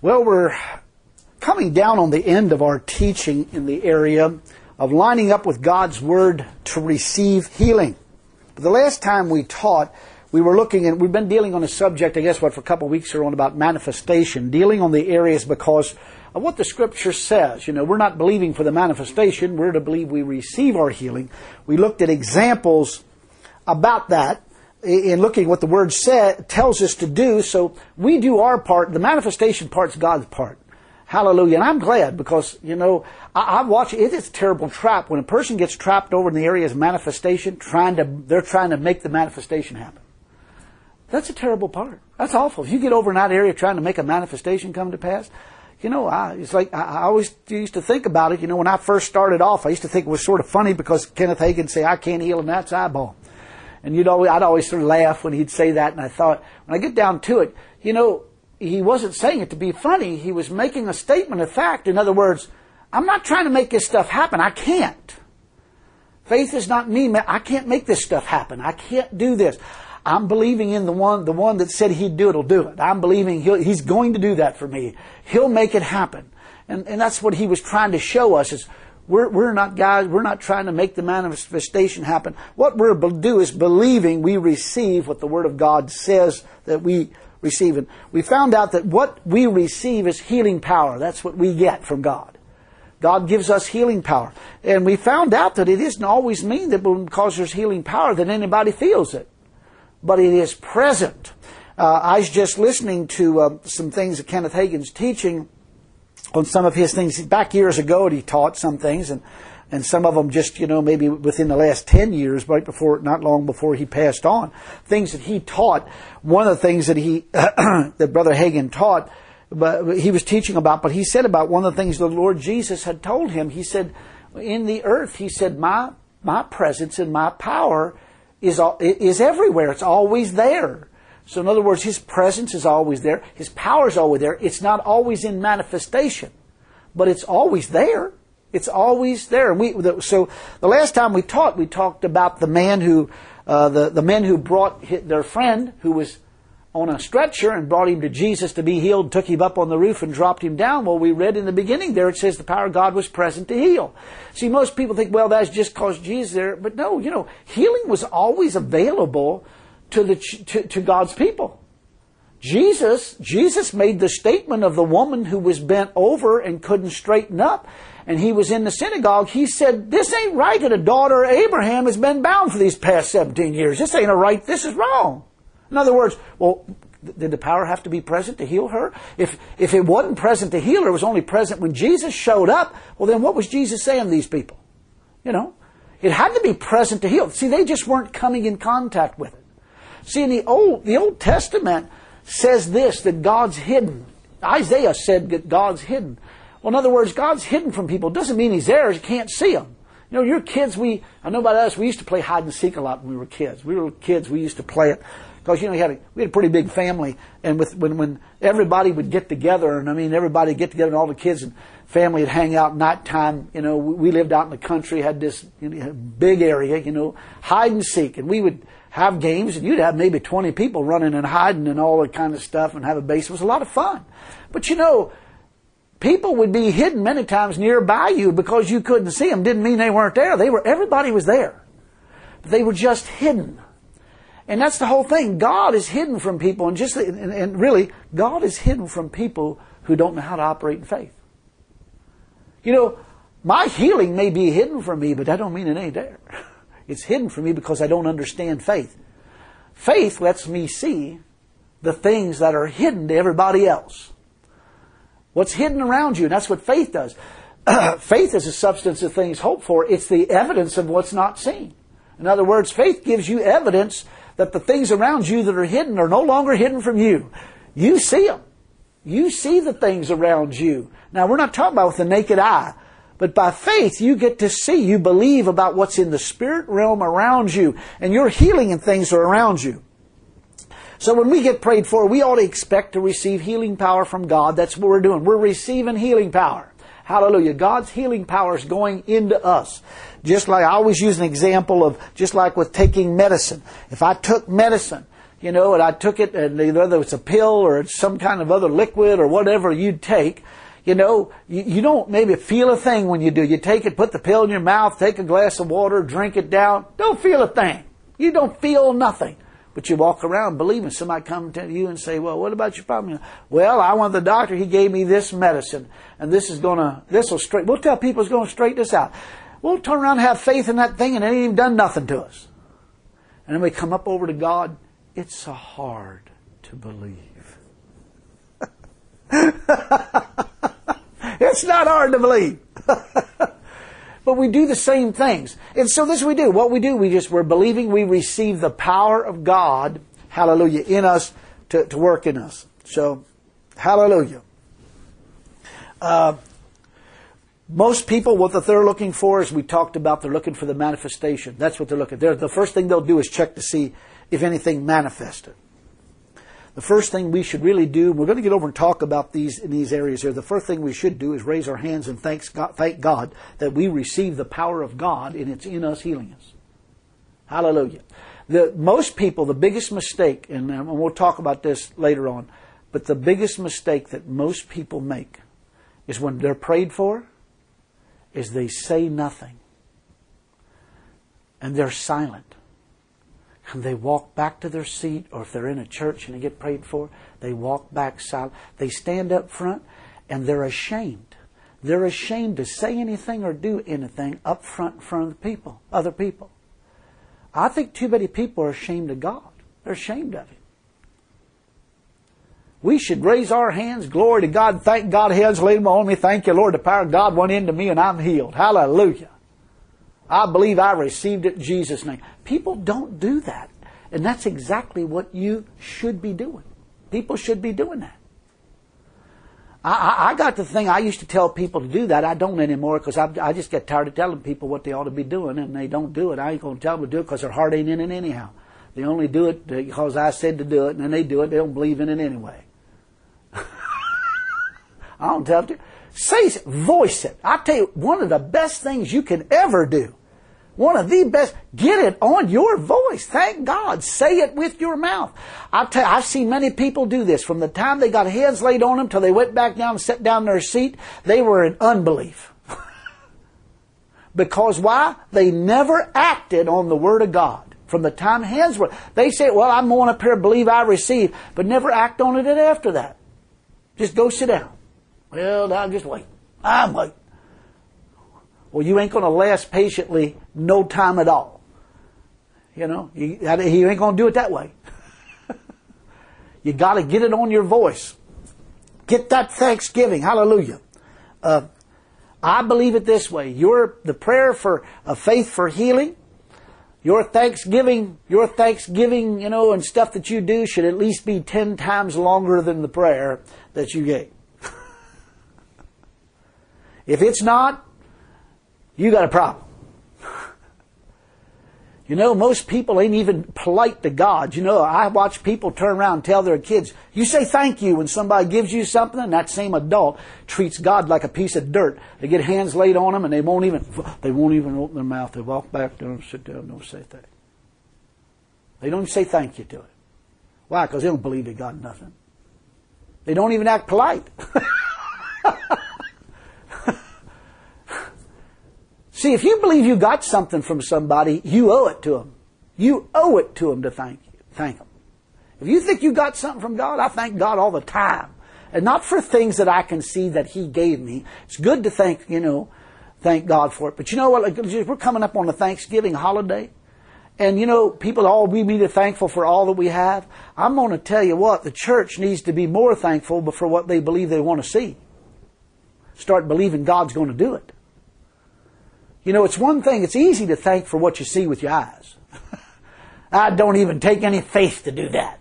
Well, we're coming down on the end of our teaching in the area of lining up with God's Word to receive healing. The last time we taught, we've been dealing on a subject, for a couple of weeks here on about manifestation, dealing on the areas because of what the Scripture says. We're not believing for the manifestation, we're to believe we receive our healing. We looked at examples about that in looking what the Word tells us to do, so we do our part. The manifestation part's God's part. Hallelujah. And I'm glad because, I watch it. It's a terrible trap when a person gets trapped over in the area of manifestation, they're trying to make the manifestation happen. That's a terrible part. That's awful. If you get over in that area trying to make a manifestation come to pass, it's like I always used to think about it. When I first started off, I used to think it was sort of funny because Kenneth Hagin say, I can't heal a gnat's eyeball. And I'd always sort of laugh when he'd say that, and I thought, when I get down to it, he wasn't saying it to be funny. He was making a statement of fact. In other words, I'm not trying to make this stuff happen. I can't. Faith is not me. I can't make this stuff happen. I can't do this. I'm believing in the one that said he'd do it, will do it. I'm believing he's going to do that for me. He'll make it happen. And that's what he was trying to show us is we're not guys, we're not trying to make the manifestation happen. What we're to do is believing we receive what the Word of God says that we receive. And we found out that what we receive is healing power. That's what we get from God. God gives us healing power. And we found out that it doesn't always mean that because there's healing power that anybody feels it. But it is present. I was just listening to some things that Kenneth Hagin's teaching on some of his things. Back years ago, he taught some things, and some of them just, maybe within the last 10 years, not long before he passed on. Things that he taught, one of the things that that Brother Hagin taught, but he was teaching about, but he said about one of the things the Lord Jesus had told him. He said, in the earth, he said, my presence and my power is everywhere. It's always there. So in other words, His presence is always there. His power is always there. It's not always in manifestation, but it's always there. It's always there. So the last time we talked about the man who, the men who brought their friend who was on a stretcher and brought him to Jesus to be healed, took him up on the roof and dropped him down. Well, we read in the beginning there, it says the power of God was present to heal. See, most people think, well, that's just because Jesus there. But no, healing was always available to God's people. Jesus made the statement of the woman who was bent over and couldn't straighten up. And he was in the synagogue. He said, this ain't right that a daughter of Abraham has been bound for these past 17 years. This ain't right. This is wrong. In other words, well, did the power have to be present to heal her? If it wasn't present to heal her, it was only present when Jesus showed up, well then what was Jesus saying to these people? It had to be present to heal. See, they just weren't coming in contact with it. See, in the Old Testament says this, that God's hidden. Isaiah said that God's hidden. Well, in other words, God's hidden from people. It doesn't mean He's there, you can't see Him. Your kids, I know about us, we used to play hide and seek a lot when we were kids. We used to play it. Because, we had a pretty big family, and when everybody would get together, and everybody would get together, and all the kids and family would hang out nighttime, we lived out in the country, had this big area, hide and seek, and we would have games, and you'd have maybe 20 people running and hiding and all that kind of stuff, and have a base. It was a lot of fun. But people would be hidden many times nearby you because you couldn't see them. Didn't mean they weren't there. Everybody was there. But they were just hidden. And that's the whole thing. God is hidden from people, and really, God is hidden from people who don't know how to operate in faith. My healing may be hidden from me, but that don't mean it ain't there. It's hidden from me because I don't understand faith. Faith lets me see the things that are hidden to everybody else. What's hidden around you, and that's what faith does. Faith is a substance of things hoped for. It's the evidence of what's not seen. In other words, faith gives you evidence that the things around you that are hidden are no longer hidden from you. You see them. You see the things around you. Now, we're not talking about with the naked eye, but by faith you get to see. You believe about what's in the spirit realm around you, and your healing and things are around you. So when we get prayed for, we ought to expect to receive healing power from God. That's what we're doing. We're receiving healing power. Hallelujah. God's healing power is going into us. Just like I always use an example of just like with taking medicine. If I took medicine, and I took it, and whether it's a pill or it's some kind of other liquid or whatever you take, you don't maybe feel a thing when you do. You take it, put the pill in your mouth, take a glass of water, drink it down. Don't feel a thing. You don't feel nothing. But you walk around believing. Somebody come to you and say, well, what about your problem? Well, I went to the doctor. He gave me this medicine. And this will straighten. We'll tell people it's going to straighten this out. We'll turn around and have faith in that thing and it ain't even done nothing to us. And then we come up over to God. It's so hard to believe. It's not hard to believe. But we do the same things. And so this we do. What we do, we're believing we receive the power of God, hallelujah, in us to work in us. So, hallelujah. Most people, what they're looking for, as we talked about, they're looking for the manifestation. That's what they're looking for. The first thing they'll do is check to see if anything manifested. The first thing we should really do, we're going to get over and talk about these in these areas here. The first thing we should do is raise our hands and thank God that we receive the power of God and it's in us healing us. Hallelujah. Most people, the biggest mistake, and we'll talk about this later on, but the biggest mistake that most people make is when they're prayed for, is they say nothing. And they're silent. And they walk back to their seat, or if they're in a church and they get prayed for, they walk back silent. They stand up front and they're ashamed. They're ashamed to say anything or do anything up front in front of the people, other people. I think too many people are ashamed of God. They're ashamed of Him. We should raise our hands, glory to God, thank God, hands laid on me, thank you, Lord, the power of God went into me and I'm healed. Hallelujah. I believe I received it in Jesus' name. People don't do that. And that's exactly what you should be doing. People should be doing that. I got the thing, I used to tell people to do that. I don't anymore because I just get tired of telling people what they ought to be doing and they don't do it. I ain't going to tell them to do it because their heart ain't in it anyhow. They only do it because I said to do it, and then they do it. They don't believe in it anyway. I don't tell them to. Say it, voice it. I tell you, one of the best things you can ever do, one of the best, get it on your voice. Thank God. Say it with your mouth. I've seen many people do this. From the time they got hands laid on them till they went back down and sat down in their seat, they were in unbelief. Because why? They never acted on the Word of God. From the time hands were, they say, well, I'm going up here, believe I receive, but never act on it after that. Just go sit down. Well, I'll just wait. I'm waiting. Well, you ain't going to last patiently no time at all. You ain't going to do it that way. You got to get it on your voice. Get that thanksgiving. Hallelujah. I believe it this way. The prayer for faith for healing, your thanksgiving, and stuff that you do should at least be 10 times longer than the prayer that you gave. If it's not, you got a problem. Most people ain't even polite to God. I watch people turn around and tell their kids, you say thank you when somebody gives you something, and that same adult treats God like a piece of dirt. They get hands laid on them and they won't even open their mouth. They walk back there and sit down and don't say thank you. They don't even say thank you to it. Why? Because they don't believe they got nothing. They don't even act polite. See, if you believe you got something from somebody, you owe it to them. You owe it to them to thank them. If you think you got something from God, I thank God all the time. And not for things that I can see that He gave me. It's good to thank God for it. But you know what? We're coming up on the Thanksgiving holiday. And people we be thankful for all that we have. I'm going to tell you what, the church needs to be more thankful for what they believe they want to see. Start believing God's going to do it. It's one thing, it's easy to thank for what you see with your eyes. I don't even take any faith to do that.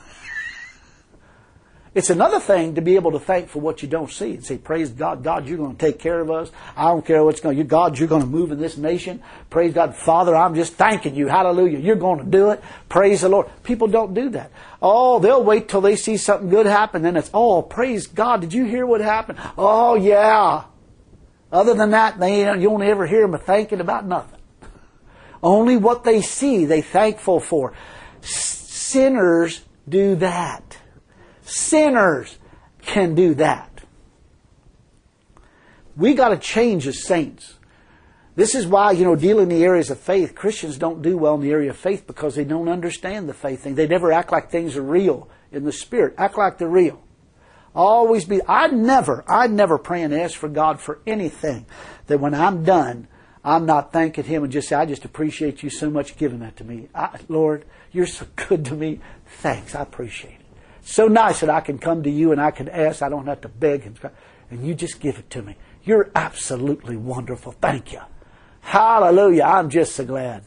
It's another thing to be able to thank for what you don't see and say, praise God, God, you're going to take care of us. I don't care what's going on. God, you're going to move in this nation. Praise God. Father, I'm just thanking you. Hallelujah. You're going to do it. Praise the Lord. People don't do that. Oh, they'll wait till they see something good happen. Then it's, oh, praise God. Did you hear what happened? Oh, yeah. Other than that, you won't ever hear them thanking about nothing. Only what they see, they thankful for. sinners do that. Sinners can do that. We got to change as saints. This is why, dealing in the areas of faith, Christians don't do well in the area of faith because they don't understand the faith thing. They never act like things are real in the Spirit. Act like they're real. I'd never pray and ask for God for anything that when I'm done, I'm not thanking Him and just say, I just appreciate you so much giving that to me. Lord, you're so good to me. Thanks, I appreciate it. So nice that I can come to you and I can ask. I don't have to beg and you just give it to me. You're absolutely wonderful. Thank you. Hallelujah. I'm just so glad.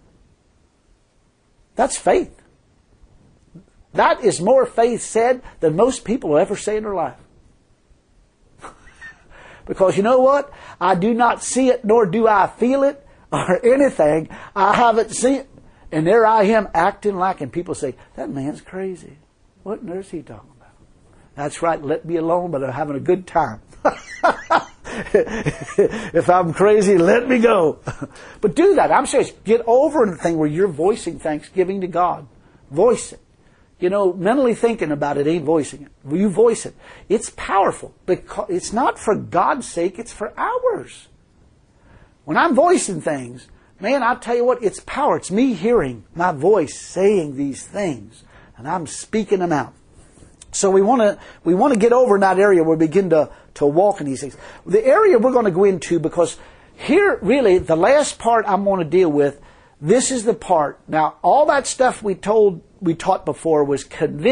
That's faith. That is more faith said than most people will ever say in their life. Because you know what? I do not see it, nor do I feel it, or anything. I haven't seen it. And there I am acting like, and people say, that man's crazy. What on earth is he talking about? That's right, let me alone, but I'm having a good time. If I'm crazy, let me go. But do that. I'm serious. Get over the thing where you're voicing thanksgiving to God. Voice it. Mentally thinking about it ain't voicing it. You voice it. It's powerful. Because it's not for God's sake, it's for ours. When I'm voicing things, man, I'll tell you what, it's power. It's me hearing my voice saying these things. And I'm speaking them out. So we want to get over in that area where we begin to walk in these things. The area we're going to go into, because here really the last part I'm going to deal with, this is the part. Now all that stuff we taught before was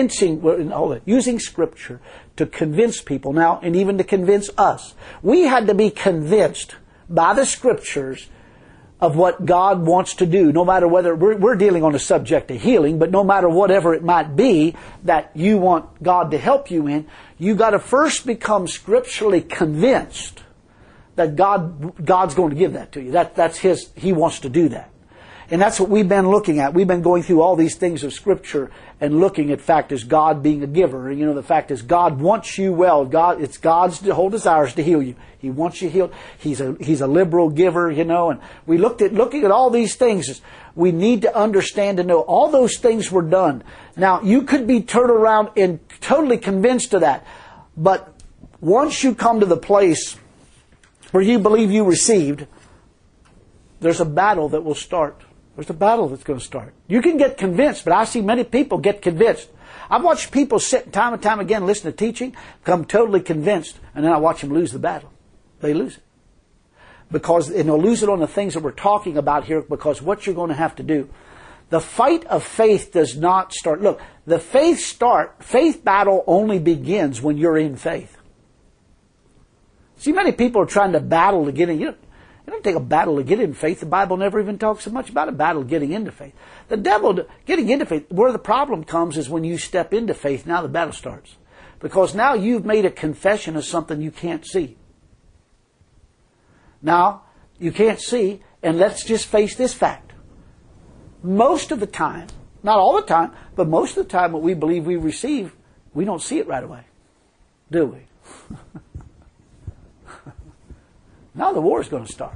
using Scripture to convince people now, and even to convince us. We had to be convinced by the Scriptures of what God wants to do, no matter whether we're dealing on a subject of healing, but no matter whatever it might be that you want God to help you in, you got to first become scripturally convinced that God's going to give that to you. That's He wants to do that. And that's what we've been looking at. We've been going through all these things of Scripture and looking at fact as God being a giver. The fact is God wants you well. It's God's whole desires to heal you. He wants you healed. He's a liberal giver, and we looking at all these things. We need to understand and know all those things were done. Now, you could be turned around and totally convinced of that. But once you come to the place where you believe you received, there's a battle that will start. There's a battle that's going to start. You can get convinced, but I see many people get convinced. I've watched people sit time and time again, listen to teaching, become totally convinced, and then I watch them lose the battle. They lose it. And they'll lose it on the things that we're talking about here, because what you're going to have to do. The fight of faith does not start. Look, the faith battle only begins when you're in faith. See, many people are trying to battle to get in. It don't take a battle to get in faith. The Bible never even talks so much about a battle getting into faith. The devil, getting into faith, where the problem comes is when you step into faith, now the battle starts. Because now you've made a confession of something you can't see. Now, you can't see, and let's just face this fact. Most of the time, not all the time, but most of the time what we believe we receive, we don't see it right away. Do we? Now the war is going to start.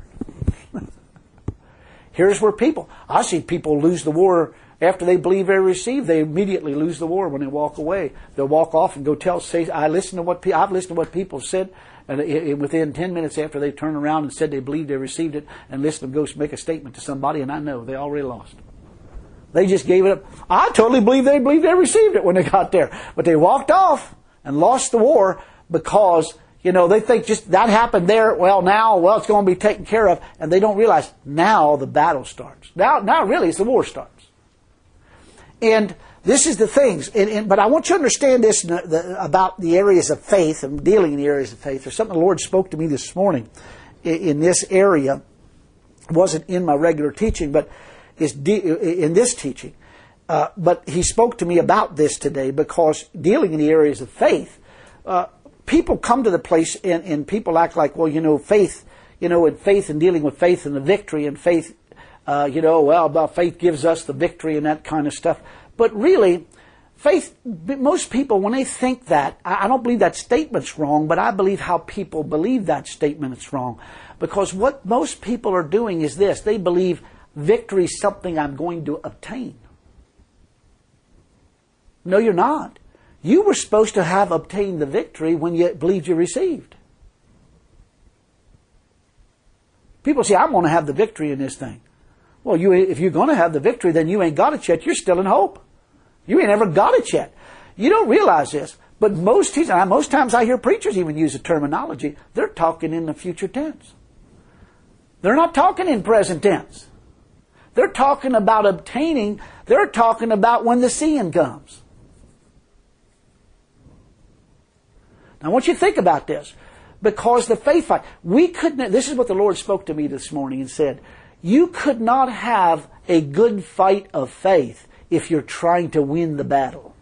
Here's where I see people lose the war after they believe they receive. They immediately lose the war when they walk away. They'll walk off and go I've listened to what people said, and within 10 minutes after they turn around and said they believed they received it, and listen to them go make a statement to somebody, and I know they already lost. They just gave it up. I totally believe they received it when they got there, but they walked off and lost the war because they think just that happened there. It's going to be taken care of. And they don't realize now the battle starts. Now really it's the war starts. And this is the things. But I want you to understand this about the areas of faith and dealing in the areas of faith. There's something the Lord spoke to me this morning in this area. It wasn't in my regular teaching, but is in this teaching. But He spoke to me about this today because dealing in the areas of faith, people come to the place and people act like, faith, and faith and dealing with faith and the victory and faith, faith gives us the victory and that kind of stuff. But really, faith, most people, when they think that, I don't believe that statement's wrong, but I believe how people believe that statement is wrong. Because what most people are doing is this. They believe victory is something I'm going to obtain. No, you're not. You were supposed to have obtained the victory when you believed you received. People say, I want to have the victory in this thing. Well, if you're going to have the victory, then you ain't got it yet. You're still in hope. You ain't ever got it yet. You don't realize this, but most times I hear preachers even use the terminology. They're talking in the future tense. They're not talking in present tense. They're talking about obtaining. They're talking about when the seeing comes. Now, I want you to think about this. Because the faith fight, this is what the Lord spoke to me this morning and said, you could not have a good fight of faith if you're trying to win the battle.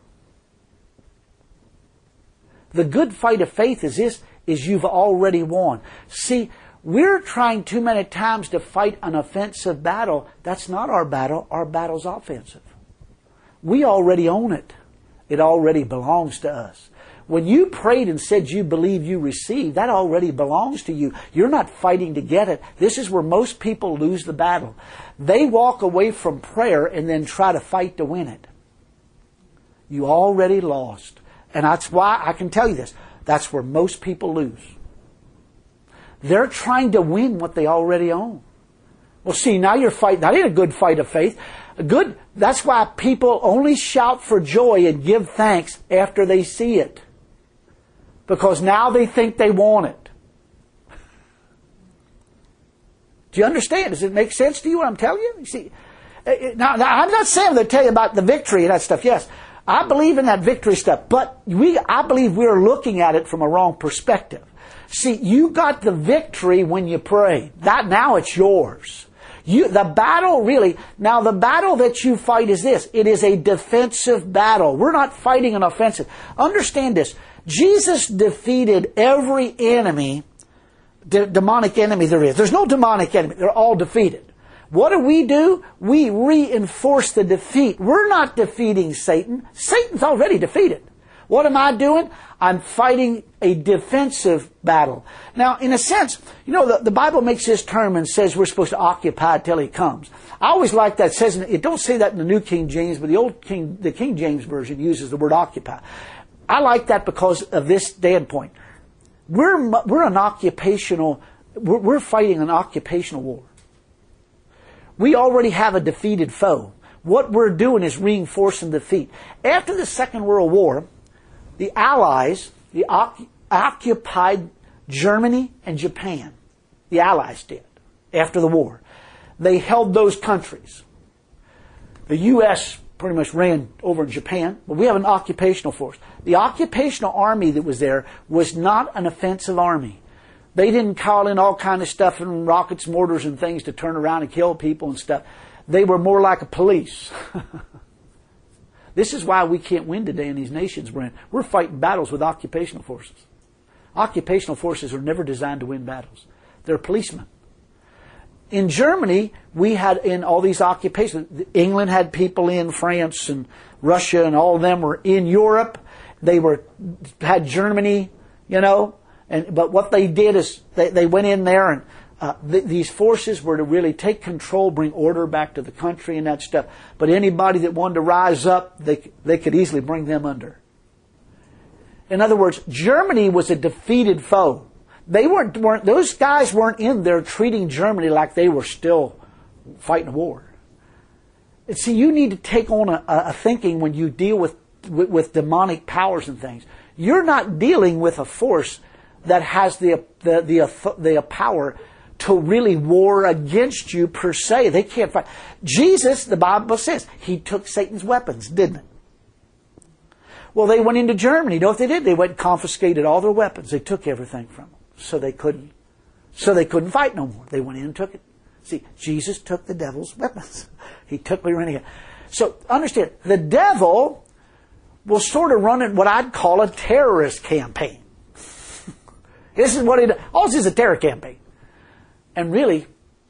The good fight of faith is you've already won. See, we're trying too many times to fight an offensive battle. That's not our battle. Our battle's offensive. We already own it. It already belongs to us. When you prayed and said you believe you received, that already belongs to you. You're not fighting to get it. This is where most people lose the battle. They walk away from prayer and then try to fight to win it. You already lost. And that's why I can tell you this. That's where most people lose. They're trying to win what they already own. Well, see, now you're fighting. That ain't a good fight of faith. That's why people only shout for joy and give thanks after they see it. Because now they think they want it. Do you understand? Does it make sense to you what I'm telling you? You see, now I'm not saying to tell you about the victory and that stuff. Yes, I believe in that victory stuff. But I believe we're looking at it from a wrong perspective. See, you got the victory when you prayed. Now it's yours. The battle that you fight is this. It is a defensive battle. We're not fighting an offensive. Understand this. Jesus defeated every enemy, demonic enemy there is. There's no demonic enemy. They're all defeated. What do? We reinforce the defeat. We're not defeating Satan. Satan's already defeated. What am I doing? I'm fighting a defensive battle. Now, in a sense, the Bible makes this term and says we're supposed to occupy till He comes. I always like that. It don't say that in the New King James, but the King James Version uses the word occupy. I like that because of this standpoint. We're fighting an occupational war. We already have a defeated foe. What we're doing is reinforcing defeat. After the Second World War, the Allies, occupied Germany and Japan. The Allies did, after the war. They held those countries. The U.S. pretty much ran over in Japan, but we have an occupational force. The occupational army that was there was not an offensive army. They didn't call in all kind of stuff and rockets, mortars, and things to turn around and kill people and stuff. They were more like a police. This is why we can't win today in these nations we're in. We're fighting battles with occupational forces. Occupational forces are never designed to win battles. They're policemen. In Germany, we had in all these occupations. England had people in, France and Russia and all of them were in Europe. They had Germany, but what they did is they went in there and these forces were to really take control, bring order back to the country and that stuff. But anybody that wanted to rise up, they could easily bring them under. In other words, Germany was a defeated foe. Those guys weren't in there treating Germany like they were still fighting a war. And see, you need to take on a thinking when you deal with demonic powers and things. You're not dealing with a force that has the power to really war against you per se. They can't fight. Jesus, the Bible says, He took Satan's weapons, didn't it? Well, they went into Germany. You know what they did? They went and confiscated all their weapons. They took everything from them. So they couldn't fight no more. They went in and took it. See, Jesus took the devil's weapons. He took me running. So understand, the devil will sort of run what I'd call a terrorist campaign. This is what it. All this is a terror campaign. And really,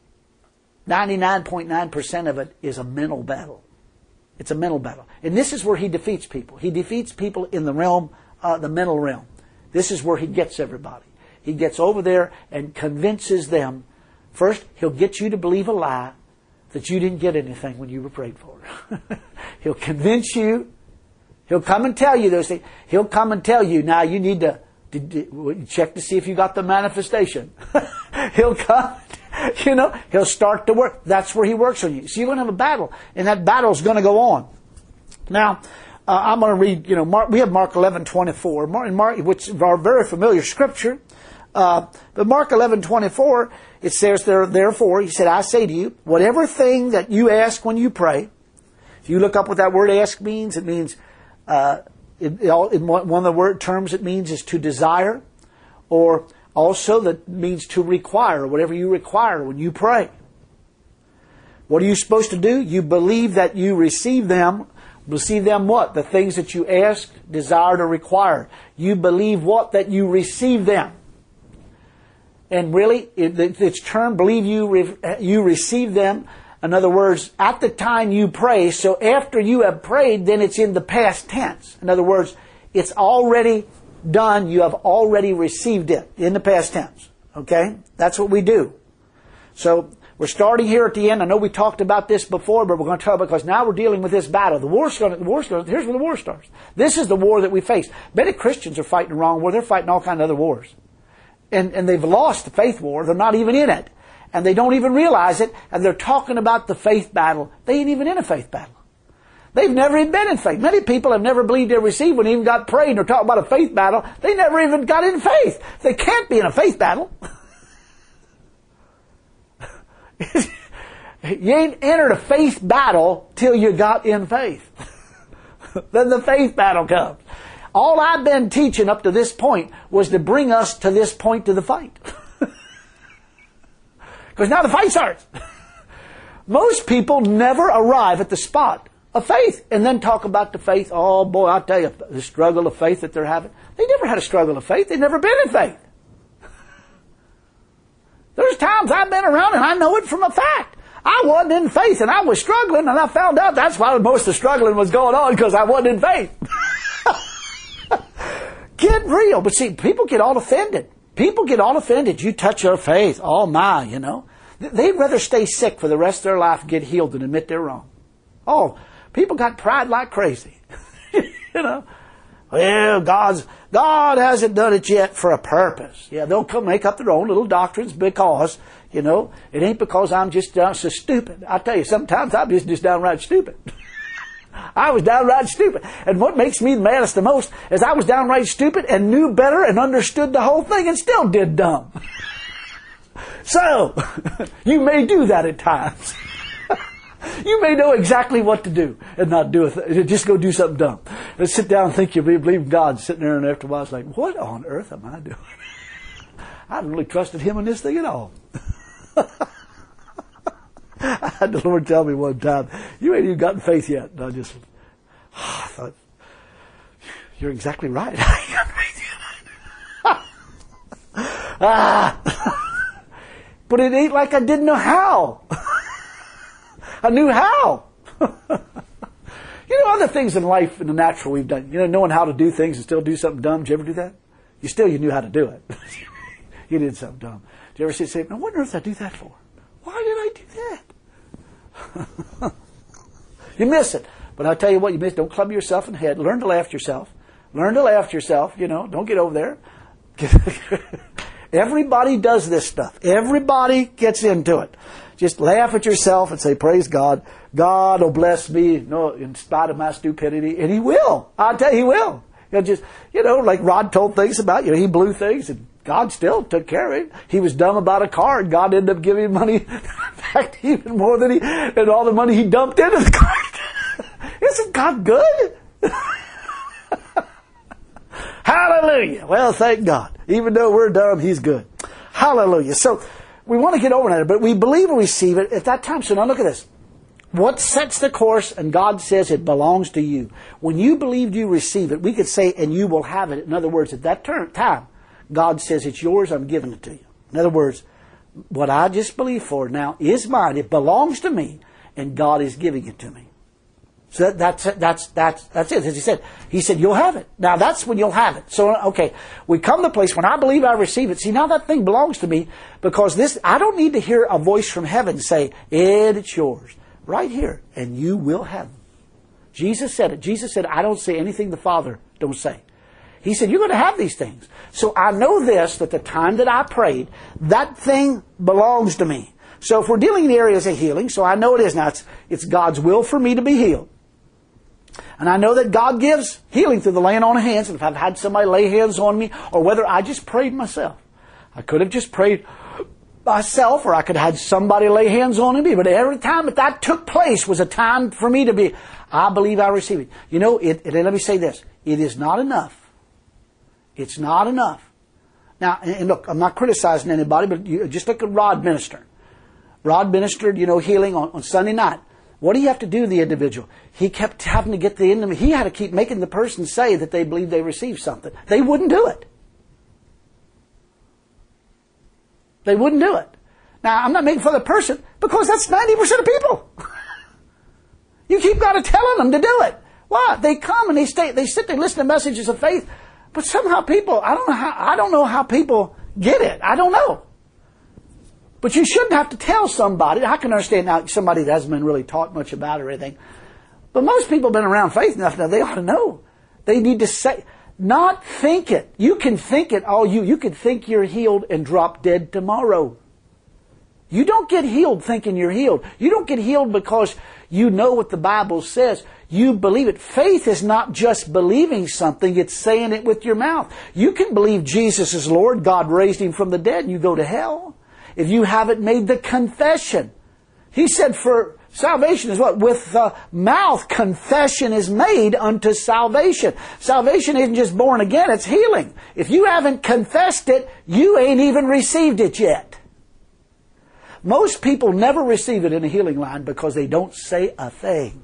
99.9% of it is a mental battle. It's a mental battle. And this is where he defeats people. He defeats people in the realm, the mental realm. This is where he gets everybody. He gets over there and convinces them. First, he'll get you to believe a lie that you didn't get anything when you were prayed for. He'll convince you He'll come and tell you those things. He'll come and tell you, now you need to check to see if you got the manifestation. He'll come, he'll start to work. That's where he works on you. So you're going to have a battle, and that battle's going to go on. Now, I'm going to read, Mark, we have Mark 11:24, which is our very familiar scripture. But Mark 11:24, it says therefore, he said, I say to you, whatever thing that you ask when you pray. If you look up what that word ask means, it means, in one of the word terms it means is to desire, or also that means to require, whatever you require when you pray. What are you supposed to do? You believe that you receive them. Receive them what? The things that you ask, desired, or required. You believe what? That you receive them. And really, it's term, believe you receive them. In other words, at the time you pray, so after you have prayed, then it's in the past tense. In other words, it's already done. You have already received it in the past tense. Okay? That's what we do. So, we're starting here at the end. I know we talked about this before, but we're going to talk because now we're dealing with this battle. Here's where the war starts. This is the war that we face. Many Christians are fighting the wrong war. They're fighting all kinds of other wars. And they've lost the faith war. They're not even in it. And they don't even realize it. And they're talking about the faith battle. They ain't even in a faith battle. They've never even been in faith. Many people have never believed they received when they even got prayed. They're talking about a faith battle. They never even got in faith. They can't be in a faith battle. You ain't entered a faith battle till you got in faith. Then the faith battle comes. All I've been teaching up to this point was to bring us to this point to the fight. Because now the fight starts. Most people never arrive at the spot of faith and then talk about the faith. Oh boy, I'll tell you, the struggle of faith that they're having. They never had a struggle of faith. They've never been in faith. There's times I've been around and I know it from a fact. I wasn't in faith and I was struggling, and I found out that's why most of the struggling was going on, because I wasn't in faith. Get real. But see, people get all offended. People get all offended. You touch your faith. Oh my, They'd rather stay sick for the rest of their life and get healed than admit they're wrong. Oh, people got pride like crazy. Well, God hasn't done it yet for a purpose. Yeah, they'll come make up their own little doctrines because, it ain't because I'm just so stupid. I tell you, sometimes I'm just downright stupid. I was downright stupid. And what makes me the maddest the most is I was downright stupid and knew better and understood the whole thing and still did dumb. So, you may do that at times. You may know exactly what to do and not do it. Just go do something dumb. And sit down and think you believe in God. Sitting there and after a while it's like, what on earth am I doing? I haven't really trusted Him in this thing at all. I had the Lord tell me one time, you ain't even gotten faith yet. And I thought, you're exactly right. I ain't gotten faith yet. But it ain't like I didn't know how. I knew how. Other things in life, in the natural we've done. Knowing how to do things and still do something dumb. Did you ever do that? You knew how to do it. You did something dumb. Did you ever say, I wonder if I do that for? Why did I do that? You miss it. But I'll tell you what, you miss. Don't club yourself in the head. Learn to laugh at yourself. Don't get over there. Everybody does this stuff. Everybody gets into it. Just laugh at yourself and say, praise God. God will bless me, in spite of my stupidity. And He will. I'll tell you, He will. He'll just, like Rod told things about, he blew things and God still took care of it. He was dumb about a car and God ended up giving him money. In fact, even more than and all the money he dumped into the car. Isn't God good? Hallelujah. Well, thank God. Even though we're dumb, He's good. Hallelujah. So, we want to get over that, but we believe and receive it at that time. So now look at this. What sets the course, and God says it belongs to you. When you believed you receive it, we could say, and you will have it. In other words, at that time, God says, it's yours, I'm giving it to you. In other words, what I just believe for now is mine. It belongs to me, and God is giving it to me. So that's it. As He said, you'll have it. Now that's when you'll have it. So, okay, we come to the place when I believe I receive it. See, now that thing belongs to me because I don't need to hear a voice from heaven say, Ed, it's yours. Right here. And you will have it. Jesus said it. Jesus said, I don't say anything the Father don't say. He said, you're going to have these things. So I know this, that the time that I prayed, that thing belongs to me. So if we're dealing in the areas of healing, so I know it is now, it's God's will for me to be healed. And I know that God gives healing through the laying on of hands. And if I've had somebody lay hands on me, or whether I just prayed myself. I could have just prayed myself, or I could have had somebody lay hands on me. But every time that took place was a time for me to be, I believe I receive it. You know, let me say this. It is not enough. It's not enough. Now, and look, I'm not criticizing anybody, but just look at Rod ministering. Rod ministered, healing on Sunday night. What do you have to do to the individual? He kept having to get the enemy. He had to keep making the person say that they believed they received something. They wouldn't do it. They wouldn't do it. Now, I'm not making fun of the person, because that's 90% of people. You keep got to telling them to do it. Why? They come and they sit, they listen to messages of faith, but somehow people, I don't know how people get it. I don't know. But you shouldn't have to tell somebody. I can understand now somebody that hasn't been really taught much about it or anything. But most people have been around faith enough now, they ought to know. They need to say, not think it. You can think it all you can think you're healed and drop dead tomorrow. You don't get healed thinking you're healed. You don't get healed because you know what the Bible says. You believe it. Faith is not just believing something, it's saying it with your mouth. You can believe Jesus is Lord, God raised Him from the dead, and you go to hell. If you haven't made the confession. He said for salvation is what? With the mouth confession is made unto salvation. Salvation isn't just born again, it's healing. If you haven't confessed it, you ain't even received it yet. Most people never receive it in a healing line because they don't say a thing.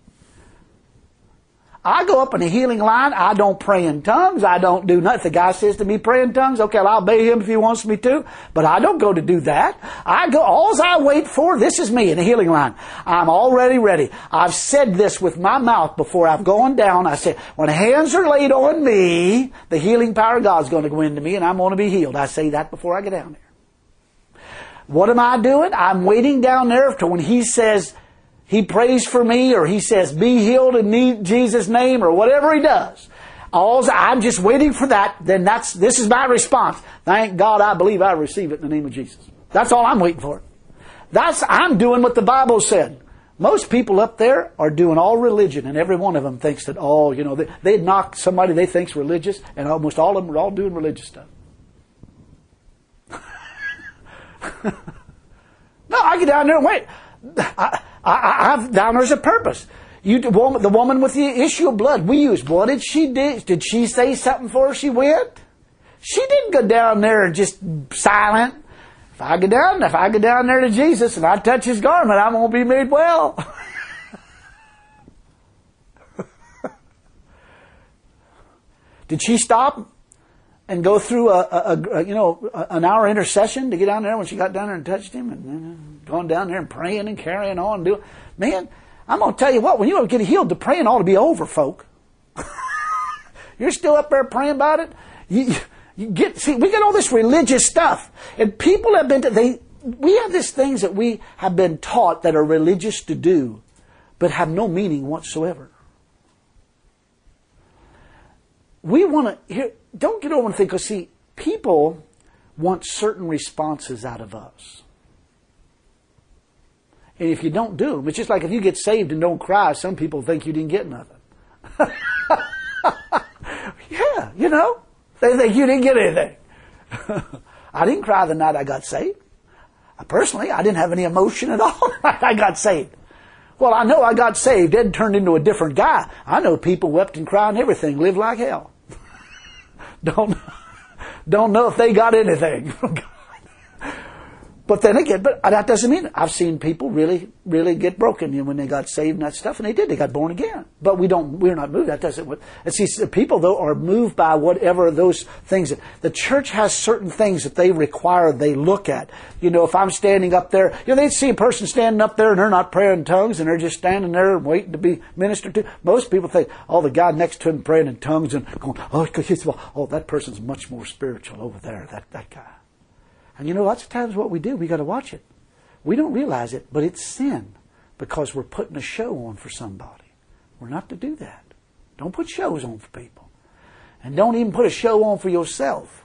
I go up in a healing line, I don't pray in tongues, I don't do nothing. If the guy says to me, pray in tongues, okay, I'll obey him if he wants me to, but I don't go to do that. All I wait for, this is me in a healing line. I'm already ready. I've said this with my mouth before I've gone down. I said, when hands are laid on me, the healing power of God's going to go into me and I'm going to be healed. I say that before I get down there. What am I doing? I'm waiting down there to when He says, He prays for me, or He says, be healed in Jesus' name, or whatever He does. I'm just waiting for that. Then this is my response. Thank God I believe I receive it in the name of Jesus. That's all I'm waiting for. I'm doing what the Bible said. Most people up there are doing all religion, and every one of them thinks that, they knock somebody they think's religious, and almost all of them are all doing religious stuff. No, I get down there and wait. There's a purpose. The woman with the issue of blood, what did she do? Did she say something before she went? She didn't go down there and just silent. If I go down there to Jesus and I touch His garment, I'm going to be made well. Did she stop and go through an hour intercession to get down there when she got down there and touched Him, and going down there and praying and carrying on and doing? Man, I'm going to tell you what, when you get healed, the praying ought to be over, folk. You're still up there praying about it. We get all this religious stuff, and people have we have these things that we have been taught that are religious to do, but have no meaning whatsoever. We want to don't get over and think, because see, people want certain responses out of us. And if you don't do them, it's just like if you get saved and don't cry, some people think you didn't get nothing. Yeah, they think you didn't get anything. I didn't cry the night I got saved. Personally, I didn't have any emotion at all the night I got saved. Well, I know I got saved and turned into a different guy. I know people wept and cried and everything, lived like hell. Don't know if they got anything from God. But then again, that doesn't mean it. I've seen people really, really get broken when they got saved and that stuff, and they did. They got born again. But we're not moved. That doesn't. And see, people though are moved by whatever those things. The church has certain things that they require. They look at. If I'm standing up there, they see a person standing up there and they're not praying in tongues and they're just standing there waiting to be ministered to. Most people think, the guy next to him praying in tongues and going, that person's much more spiritual over there. That guy. And lots of times what we do, we got to watch it. We don't realize it, but it's sin because we're putting a show on for somebody. We're not to do that. Don't put shows on for people. And don't even put a show on for yourself.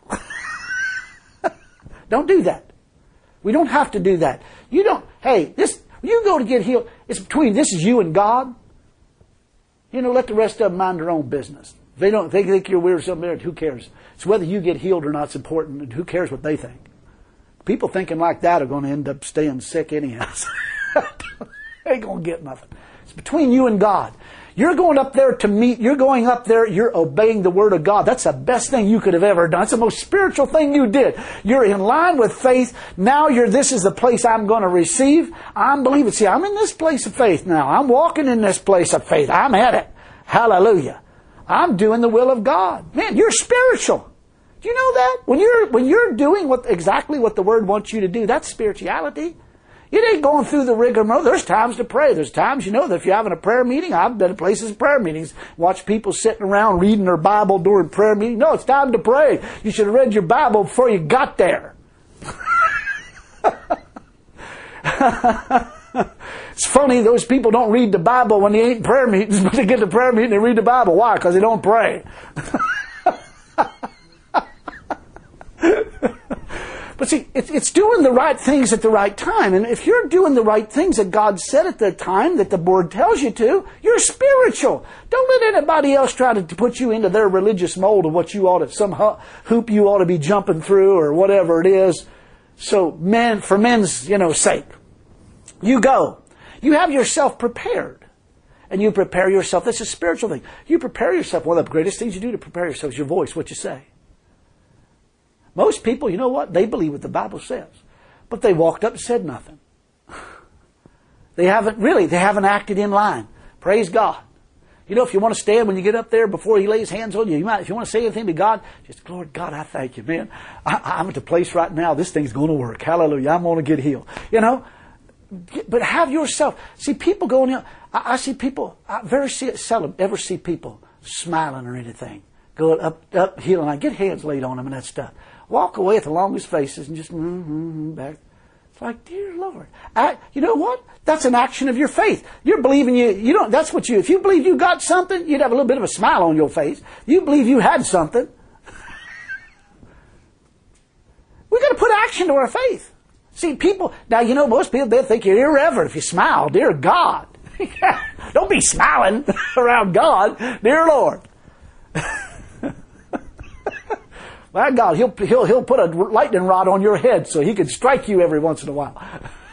Don't do that. We don't have to do that. You don't, hey, you go to get healed, it's between, this is you and God. Let the rest of them mind their own business. If they think you're weird or something, who cares? It's whether you get healed or not is important, and who cares what they think. People thinking like that are going to end up staying sick anyhow. They ain't going to get nothing. It's between you and God. You're going up there to meet, you're going up there, you're obeying the Word of God. That's the best thing you could have ever done. It's the most spiritual thing you did. You're in line with faith. Now this is the place I'm going to receive. I'm believing. See, I'm in this place of faith now. I'm walking in this place of faith. I'm at it. Hallelujah. I'm doing the will of God. Man, you're spiritual. Do you know that? When you're doing exactly what the Word wants you to do, that's spirituality. It ain't going through the rigmarole. There's times to pray. There's times, that if you're having a prayer meeting, I've been to places of prayer meetings, watch people sitting around reading their Bible during prayer meeting. No, it's time to pray. You should have read your Bible before you got there. It's funny, those people don't read the Bible when they ain't in prayer meetings, but they get to prayer meeting and they read the Bible. Why? Because they don't pray. But see, it's doing the right things at the right time. And if you're doing the right things that God said at the time that the Word tells you to, you're spiritual. Don't let anybody else try to put you into their religious mold of what you ought to, some hoop you ought to be jumping through or whatever it is. So for men's, sake, you go. You have yourself prepared. And you prepare yourself. That's a spiritual thing. You prepare yourself. One of the greatest things you do to prepare yourself is your voice, what you say. Most people, you know what? They believe what the Bible says. But they walked up and said nothing. They haven't acted in line. Praise God. If you want to stand when you get up there before He lays hands on you, if you want to say anything to God, just, Lord God, I thank you, man. I'm at the place right now, this thing's going to work. Hallelujah. I'm going to get healed. But have yourself. See, people going, I see people, I very seldom ever see people smiling or anything. Going up, healing. I get hands laid on them and that stuff. Walk away with the longest faces and just back. It's like, dear Lord. You know what? That's an action of your faith. You're believing if you believe you got something, you'd have a little bit of a smile on your face. You believe you had something. We've got to put action to our faith. See, people, now most people, they think you're irreverent if you smile. Dear God. Don't be smiling around God. Dear Lord. My God, he'll put a lightning rod on your head so He can strike you every once in a while.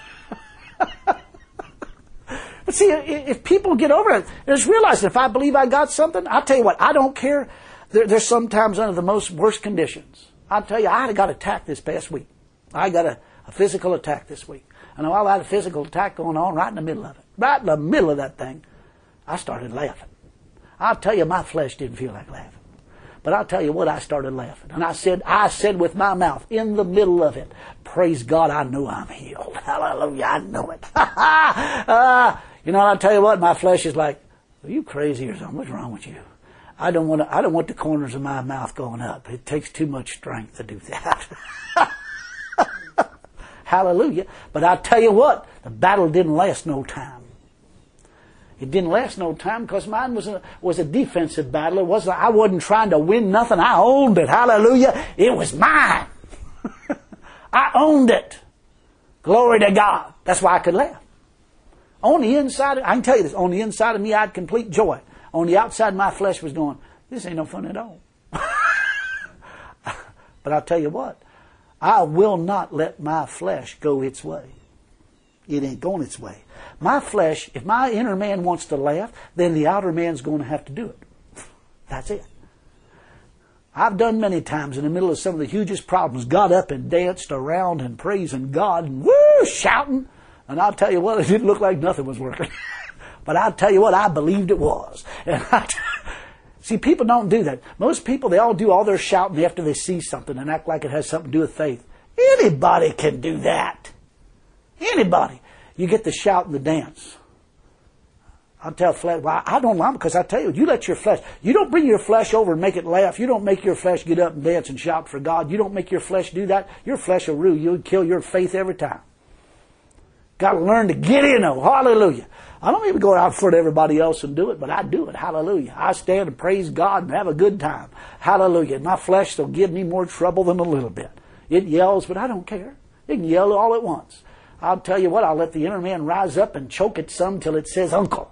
But see, if people get over it, just realize that if I believe I got something, I'll tell you what, I don't care. There's sometimes under the most worst conditions. I'll tell you, I got attacked this past week. I got a physical attack this week. And while I had a physical attack going on right in the middle of it, right in the middle of that thing, I started laughing. I'll tell you, my flesh didn't feel like laughing. But I'll tell you what, I started laughing. And I said with my mouth, in the middle of it, praise God, I know I'm healed. Hallelujah, I know it. I'll tell you what, my flesh is like, are you crazy or something? What's wrong with you? I don't want the corners of my mouth going up. It takes too much strength to do that. Hallelujah. But I'll tell you what, the battle didn't last no time. It didn't last no time because mine was a defensive battle. I wasn't trying to win nothing. I owned it. Hallelujah. It was mine. I owned it. Glory to God. That's why I could laugh. On the inside, I can tell you this, on the inside of me I had complete joy. On the outside my flesh was going, this ain't no fun at all. But I'll tell you what, I will not let my flesh go its way. It ain't going its way. My flesh, if my inner man wants to laugh, then the outer man's going to have to do it. That's it. I've done many times in the middle of some of the hugest problems, got up and danced around and praising God and woo, shouting. And I'll tell you what, it didn't look like nothing was working. But I'll tell you what, I believed it was. And see, people don't do that. Most people, they all do all their shouting after they see something and act like it has something to do with faith. Anybody can do that. Anybody. You get the shout and the dance. I'll tell flesh, well, I don't mind because I tell you, you let your flesh, you don't bring your flesh over and make it laugh. You don't make your flesh get up and dance and shout for God. You don't make your flesh do that. Your flesh will rule you and kill your faith every time. Got to learn to get in, oh, hallelujah. I don't even go out in front of everybody else and do it, but I do it, hallelujah. I stand and praise God and have a good time, hallelujah. My flesh will give me more trouble than a little bit. It yells, but I don't care. It can yell all at once. I'll tell you what, I'll let the inner man rise up and choke it some till it says uncle.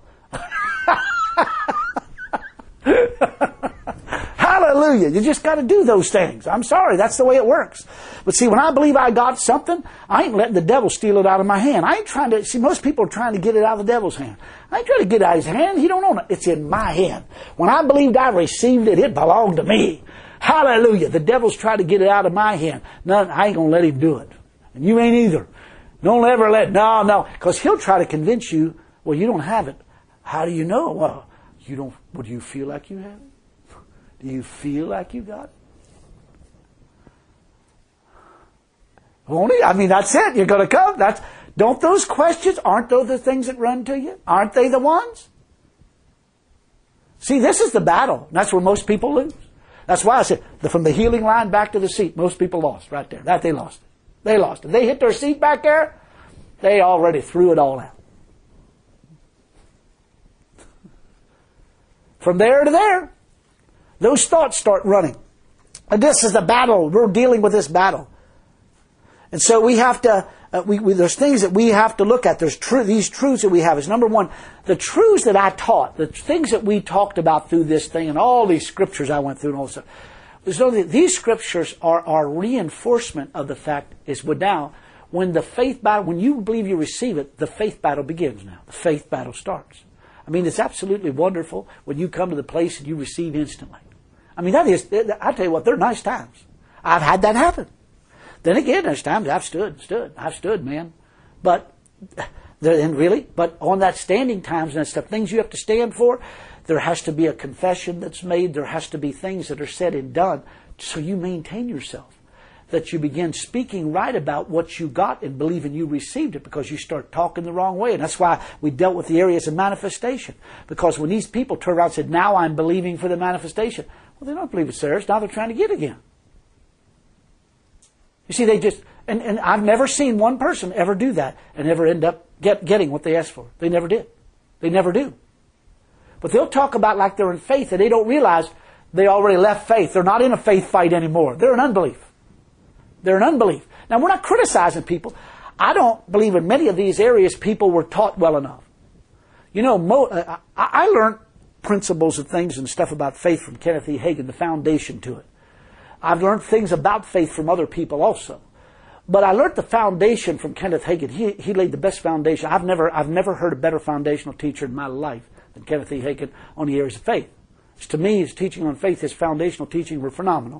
Hallelujah. You just got to do those things. I'm sorry, that's the way it works. But see, when I believe I got something, I ain't letting the devil steal it out of my hand. I ain't trying to, see, most people are trying to get it out of the devil's hand. I ain't trying to get it out of his hand. He don't own it. It's in my hand. When I believed I received it, it belonged to me. Hallelujah. The devil's trying to get it out of my hand. No, I ain't going to let him do it. And you ain't either. Don't ever no. Because he'll try to convince you, well, you don't have it. How do you know? Well, you don't, do you feel like you have it? Do you feel like you got it? Won't he? I mean, that's it. You're going to come. Don't those questions, aren't those the things that run to you? Aren't they the ones? See, this is the battle. That's where most people lose. That's why I said, from the healing line back to the seat, most people lost right there. They lost it. They lost it. They hit their seat back there, they already threw it all out. From there to there, those thoughts start running. And this is the battle. We're dealing with this battle. And so we have to, there's things that we have to look at. There's these truths that we have. Is number one, the truths that I taught, the things that we talked about through this thing, and all these scriptures I went through and all this stuff. So these scriptures are reinforcement of the fact is now, when the faith battle, when you believe you receive it, the faith battle begins now. The faith battle starts. I mean, it's absolutely wonderful when you come to the place and you receive instantly. I mean, I tell you what, they're nice times. I've had that happen. Then again, there's times I've stood, man. But on that standing times and that stuff, things you have to stand for, there has to be a confession that's made. There has to be things that are said and done so you maintain yourself. That you begin speaking right about what you got and believing you received it, because you start talking the wrong way. And that's why we dealt with the areas of manifestation. Because when these people turned around and said, now I'm believing for the manifestation. Well, they don't believe it's theirs. Now they're trying to get again. You see, they just, and I've never seen one person ever do that and ever end up getting what they asked for. They never did. They never do. But they'll talk about like they're in faith, and they don't realize they already left faith. They're not in a faith fight anymore. They're in unbelief. They're in unbelief. Now, we're not criticizing people. I don't believe in many of these areas people were taught well enough. You know, I learned principles and things and stuff about faith from Kenneth E. Hagin, the foundation to it. I've learned things about faith from other people also. But I learned the foundation from Kenneth Hagin. He laid the best foundation. I've never heard a better foundational teacher in my life than Kenneth E. Hagin on the areas of faith. To me, his teaching on faith, his foundational teaching were phenomenal.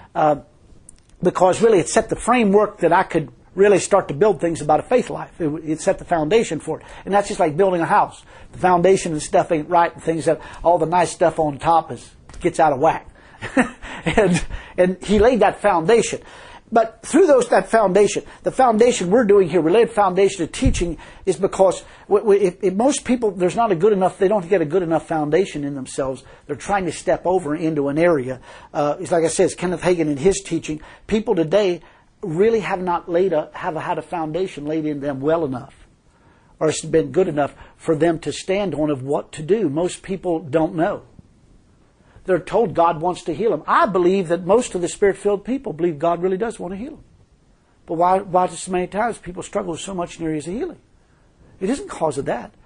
Because really it set the framework that I could really start to build things about a faith life. It set the foundation for it. And that's just like building a house. The foundation and stuff ain't right, and things that all the nice stuff on top gets out of whack. and he laid that foundation. But through that foundation, the foundation we're doing here, related foundation of teaching, is because if most people, they don't get a good enough foundation in themselves. They're trying to step over into an area. It's like I said, it's Kenneth Hagin in his teaching. People today really have not had a foundation laid in them well enough, or it's been good enough for them to stand on of what to do. Most people don't know. They're told God wants to heal them. I believe that most of the Spirit-filled people believe God really does want to heal them. But why so many times people struggle so much in areas of healing? It isn't because of that.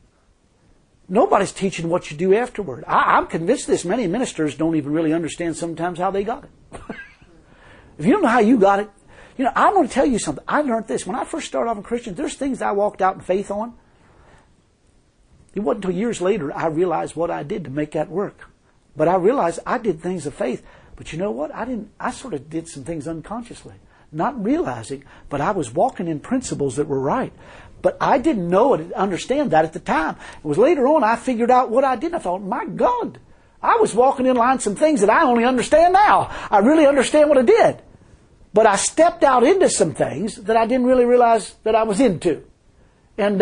Nobody's teaching what you do afterward. I'm convinced this. Many ministers don't even really understand sometimes how they got it. If you don't know how you got it, you know, I'm going to tell you something. I learned this. When I first started off in Christian, there's things I walked out in faith on. It wasn't until years later I realized what I did to make that work. But I realized I did things of faith. But you know what? I sort of did some things unconsciously. Not realizing, but I was walking in principles that were right. But I didn't know it, understand that at the time. It was later on I figured out what I did. And I thought, my God, I was walking in line some things that I only understand now. I really understand what I did. But I stepped out into some things that I didn't really realize that I was into. And,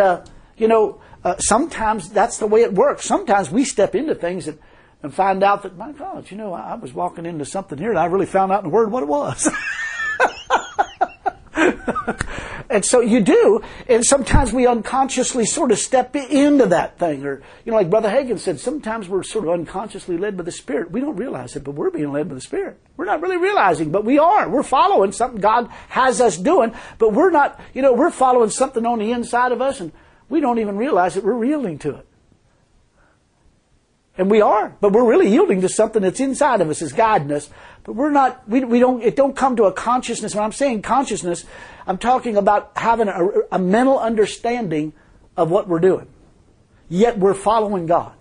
sometimes that's the way it works. Sometimes we step into things and find out that, my God, I was walking into something here and I really found out in the Word what it was. And so you do, and sometimes we unconsciously sort of step into that thing. Or, like Brother Hagin said, sometimes we're sort of unconsciously led by the Spirit. We don't realize it, but we're being led by the Spirit. We're not really realizing, but we are. We're following something God has us doing, but we're not, we're following something on the inside of us, and we don't even realize that we're yielding to it. And we are, but we're really yielding to something that's inside of us, is guiding us. But we're not, it don't come to a consciousness. When I'm saying consciousness, I'm talking about having a mental understanding of what we're doing. Yet we're following God.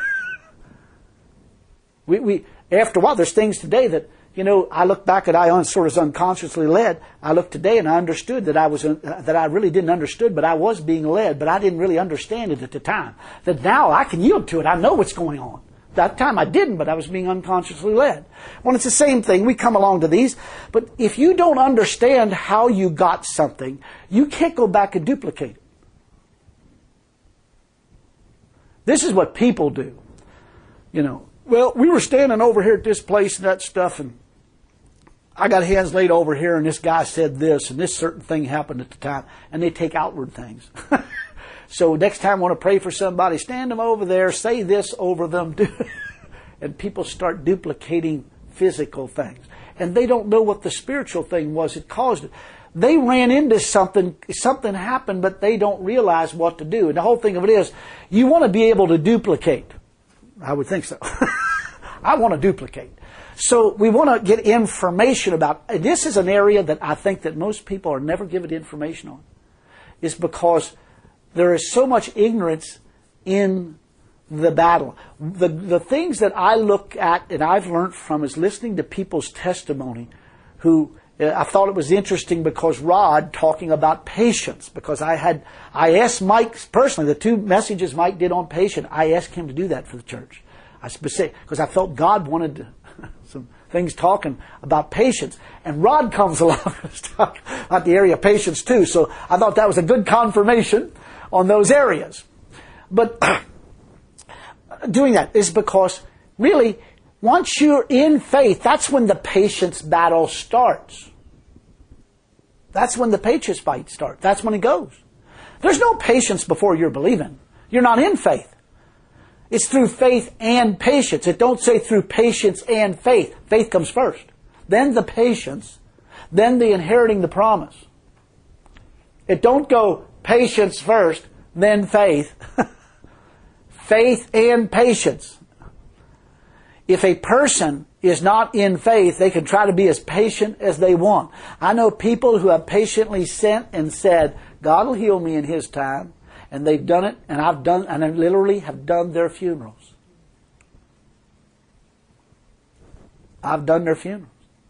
we after a while, there's things today that, I look back at, I sort of unconsciously led. I look today and I understood that I really didn't understood, but I was being led, but I didn't really understand it at the time. That now I can yield to it. I know what's going on. That time I didn't, but I was being unconsciously led. Well, it's the same thing. We come along to these. But if you don't understand how you got something, you can't go back and duplicate it. This is what people do. Well, we were standing over here at this place and that stuff, and I got hands laid over here, and this guy said this, and this certain thing happened at the time. And they take outward things. So next time I want to pray for somebody, stand them over there, say this over them. And people start duplicating physical things. And they don't know what the spiritual thing was that caused it. They ran into something happened, but they don't realize what to do. And the whole thing of it is, you want to be able to duplicate. I would think so. I want to duplicate. So we want to get information about, this is an area that I think that most people are never given information on. It's because there is so much ignorance in the battle. The things that I look at and I've learned from is listening to people's testimony who, I thought it was interesting because Rod talking about patience, because I asked Mike personally, the 2 messages Mike did on patience, I asked him to do that for the church. Because I felt God wanted some things talking about patience. And Rod comes along and talking about the area of patience too. So I thought that was a good confirmation on those areas. But doing that is because really, once you're in faith, that's when the patience battle starts. That's when the patience fight starts. That's when it goes. There's no patience before you're believing. You're not in faith. It's through faith and patience. It don't say through patience and faith. Faith comes first. Then the patience. Then the inheriting the promise. It don't go patience first, then faith. Faith and patience. If a person is not in faith, they can try to be as patient as they want. I know people who have patiently sent and said, God will heal me in His time. And they've done it, and I literally have done their funerals. I've done their funerals.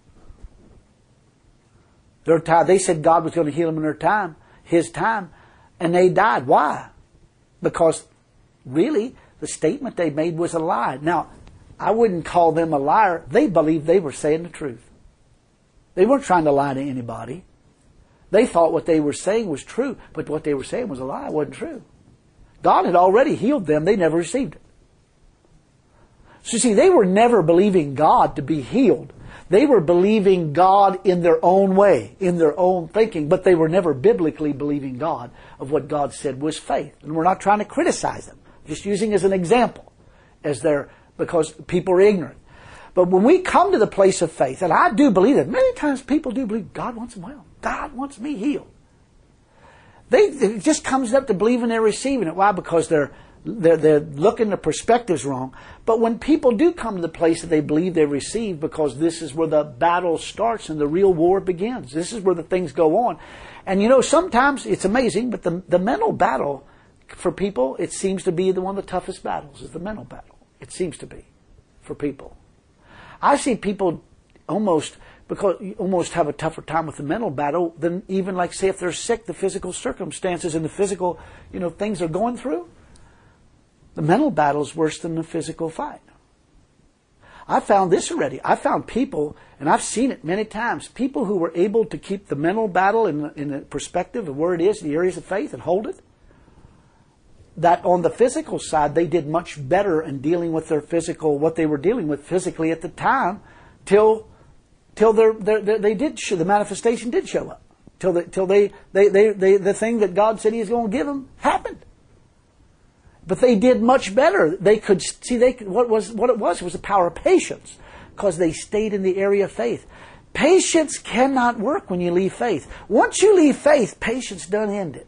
Their time, they said God was going to heal them in their time, His time, and they died. Why? Because really, the statement they made was a lie. Now, I wouldn't call them a liar. They believed they were saying the truth. They weren't trying to lie to anybody. They thought what they were saying was true, but what they were saying was a lie. It wasn't true. God had already healed them. They never received it. So you see, they were never believing God to be healed. They were believing God in their own way, in their own thinking, but they were never biblically believing God of what God said was faith. And we're not trying to criticize them, just using as an example, because people are ignorant. But when we come to the place of faith, and I do believe that, many times people do believe God wants them well. God wants me healed. It just comes up to believing they're receiving it. Why? Because they're looking the perspectives wrong. But when people do come to the place that they believe they receive, because this is where the battle starts and the real war begins. This is where the things go on. And sometimes it's amazing, but the mental battle for people, it seems to be one of the toughest battles, is the mental battle. It seems to be for people. I see people almost have a tougher time with the mental battle than even, like, say, if they're sick, the physical circumstances and the physical, things they're going through. The mental battle is worse than the physical fight. I found this already. I found people, and I've seen it many times, people who were able to keep the mental battle in the perspective of where it is, in the areas of faith, and hold it, that on the physical side, they did much better in dealing with their physical, what they were dealing with physically at the time, till the manifestation did show up. till the thing that God said He was going to give them happened. But they did much better. They could see what it was the power of patience, because they stayed in the area of faith. Patience cannot work when you leave faith. Once you leave faith, patience done ended.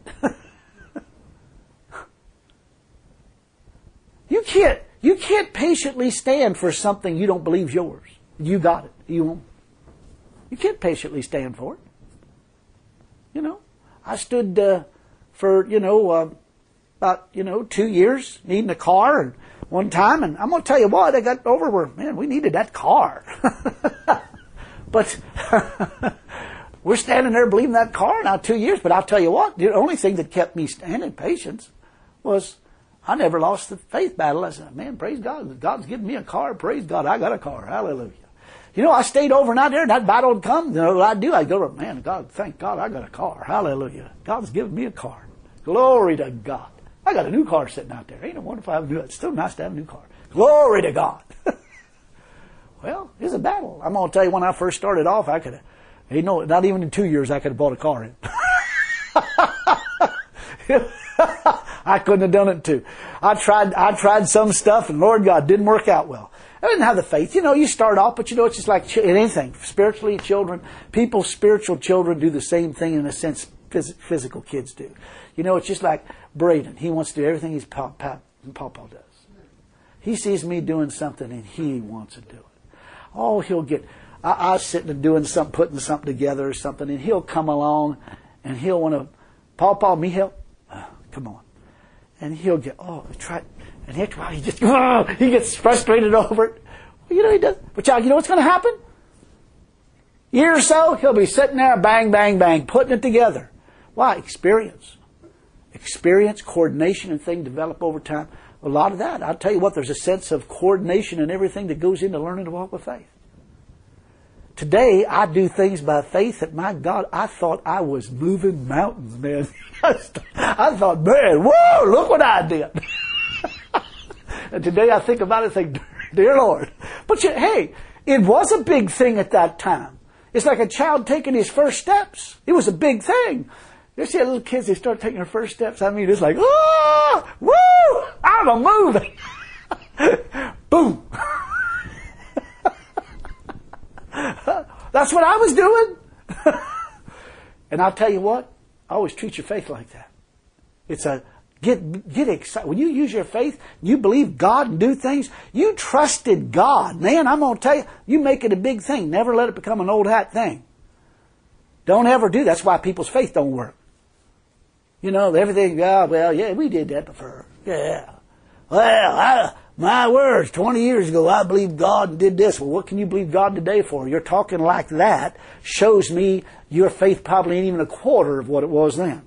You can't patiently stand for something you don't believe is yours. You got it. You won't. You can't patiently stand for it. You know, I stood for about 2 years needing a car, and one time, and I'm going to tell you what, I got over where, man, we needed that car. But we're standing there believing that car now 2 years. But I'll tell you what, the only thing that kept me standing patience was I never lost the faith battle. I said, man, praise God. God's given me a car. Praise God, I got a car. Hallelujah. You know, I stayed overnight there, and that battle would come. You know what I'd do? I'd go, man, God, thank God I got a car. Hallelujah. God's given me a car. Glory to God. I got a new car sitting out there. Ain't no wonder if I have a new. It's still nice to have a new car. Glory to God. Well, it's a battle. I'm going to tell you, when I first started off, I could have, not even in 2 years, I could have bought a car in. I couldn't have done it too. I tried some stuff, and Lord God, didn't work out well. I didn't have the faith. You start off, but it's just like in anything. Spiritually, people's spiritual children do the same thing in a sense physical kids do. It's just like Braden. He wants to do everything his Papa does. He sees me doing something, and he wants to do it. Oh, he'll get... I was sitting and doing something, putting something together or something, and he'll come along, and he'll want to... Papa, me help? Come on. And he'll get... try... And he just... he gets frustrated over it. Well, he does. But you know what's going to happen? Year or so, he'll be sitting there, bang, bang, bang, putting it together. Why? Experience, coordination, and things develop over time. A lot of that. I'll tell you what, there's a sense of coordination and everything that goes into learning to walk with faith. Today, I do things by faith that, my God, I thought I was moving mountains, man. I thought, man, whoa, look what I did. And today I think about it and think, dear Lord. But hey, it was a big thing at that time. It's like a child taking his first steps. It was a big thing. You see little kids, they start taking their first steps. I mean, it's like, oh, woo, I'm a-moving. Boom. That's what I was doing. And I'll tell you what, I always treat your faith like that. It's get excited. When you use your faith, you believe God and do things, you trusted God. Man, I'm going to tell you, you make it a big thing. Never let it become an old hat thing. Don't ever do that. That's why people's faith don't work. Everything, we did that before. Yeah. Well, my words, 20 years ago, I believed God and did this. Well, what can you believe God today for? You're talking like that shows me your faith probably ain't even a quarter of what it was then.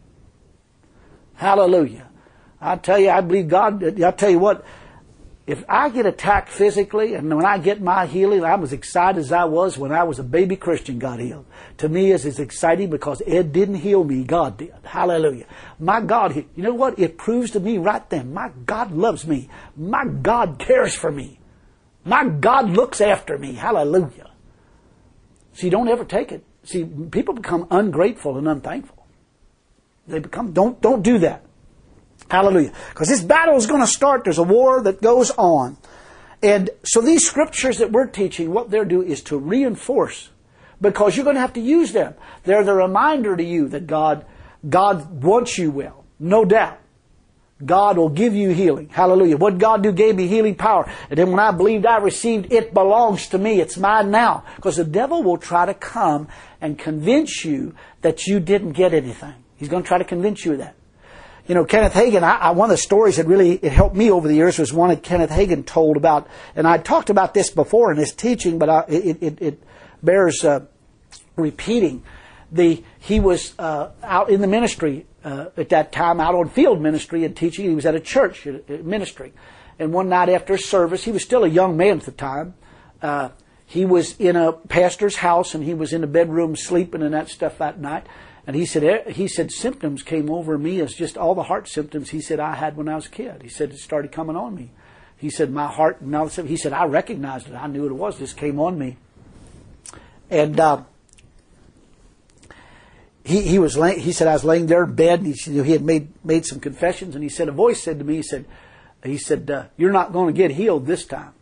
Hallelujah. I tell you, I believe God. I'll tell you what, if I get attacked physically, and when I get my healing, I'm as excited as I was when I was a baby Christian got healed. To me, it's as exciting because Ed didn't heal me, God did. Hallelujah. My God, you know what? It proves to me right then, my God loves me. My God cares for me. My God looks after me. Hallelujah. See, don't ever take it. See, people become ungrateful and unthankful. They become, don't do that. Hallelujah. Because this battle is going to start. There's a war that goes on. And so these scriptures that we're teaching, what they're doing is to reinforce. Because you're going to have to use them. They're the reminder to you that God wants you well. No doubt. God will give you healing. Hallelujah. What God do gave me healing power. And then when I believed I received, it belongs to me. It's mine now. Because the devil will try to come and convince you that you didn't get anything. He's going to try to convince you of that. Kenneth Hagin, one of the stories that really it helped me over the years was one that Kenneth Hagin told about, and I talked about this before in his teaching, but it bears repeating. He was out in the ministry at that time, out on field ministry and teaching. He was at a church ministry. And one night after service, he was still a young man at the time. He was in a pastor's house, and he was in the bedroom sleeping and that stuff that night. And he said symptoms came over me as just all the heart symptoms he said I had when I was a kid. He said it started coming on me. He said my heart, and all this stuff. He said I recognized it. I knew what it was. This came on me. And he said, I was laying there in bed, and he had made some confessions, and he said, a voice said to me, he said, you're not going to get healed this time.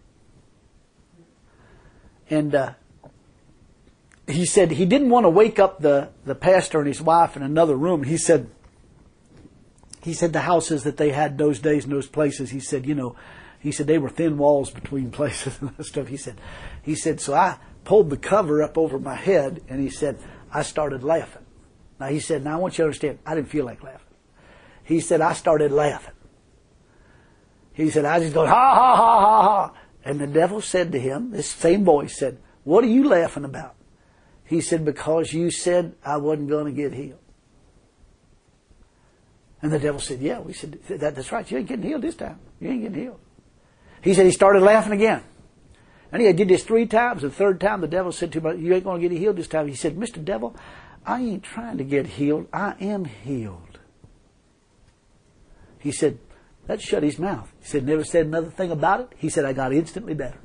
And he said he didn't want to wake up the pastor and his wife in another room. He said the houses that they had those days in those places, he said they were thin walls between places and that stuff. He said, so I pulled the cover up over my head, and he said, I started laughing. Now he said, now I want you to understand, I didn't feel like laughing. He said, I started laughing. He said, I just go, ha, ha, ha, ha, ha. And the devil said to him, this same voice said, what are you laughing about? He said, because you said I wasn't going to get healed. And the devil said, yeah. We said, that's right. You ain't getting healed this time. You ain't getting healed. He said he started laughing again. And he did this 3 times. The third time, the devil said to him, you ain't going to get healed this time. He said, Mr. Devil, I ain't trying to get healed. I am healed. He said, that shut his mouth. He said, never said another thing about it. He said, I got instantly better.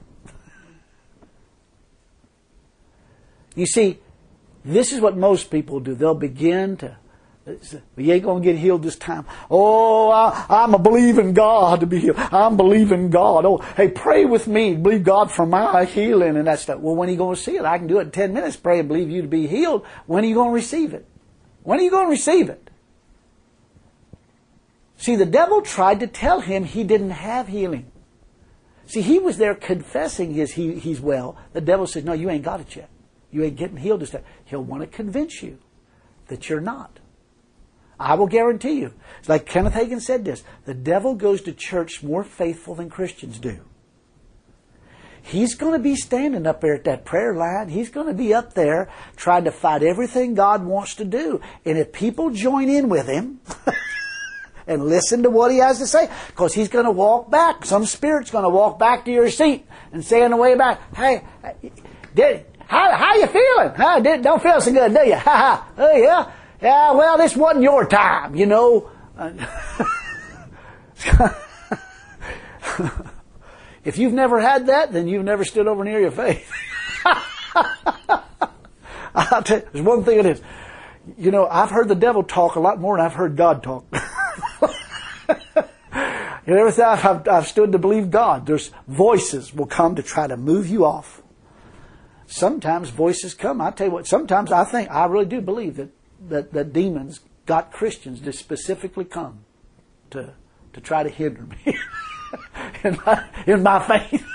You see, this is what most people do. They'll begin to, you ain't going to get healed this time. Oh, I'm a believing God to be healed. I'm believing God. Oh, hey, pray with me. Believe God for my healing and that stuff. Well, when are you going to see it? I can do it in 10 minutes. Pray and believe you to be healed. When are you going to receive it? When are you going to receive it? See, the devil tried to tell him he didn't have healing. See, he was there confessing he's well. The devil said, no, you ain't got it yet. You ain't getting healed this time. He'll want to convince you that you're not. I will guarantee you. It's like Kenneth Hagin said this. The devil goes to church more faithful than Christians do. He's going to be standing up there at that prayer line. He's going to be up there trying to fight everything God wants to do. And if people join in with him and listen to what he has to say, because he's going to walk back. Some spirit's going to walk back to your seat and say on the way back, hey, how you feeling? Huh? Don't feel so good, do you? Ha ha. Oh yeah. Yeah. Well, this wasn't your time, you know. If you've never had that, then you've never stood over near your faith. I'll tell you, there's one thing it is. You know, I've heard the devil talk a lot more than I've heard God talk. And every time I've stood to believe God, there's voices will come to try to move you off. Sometimes voices come. I tell you what, sometimes I really do believe that demons got Christians to specifically come to try to hinder me in my faith.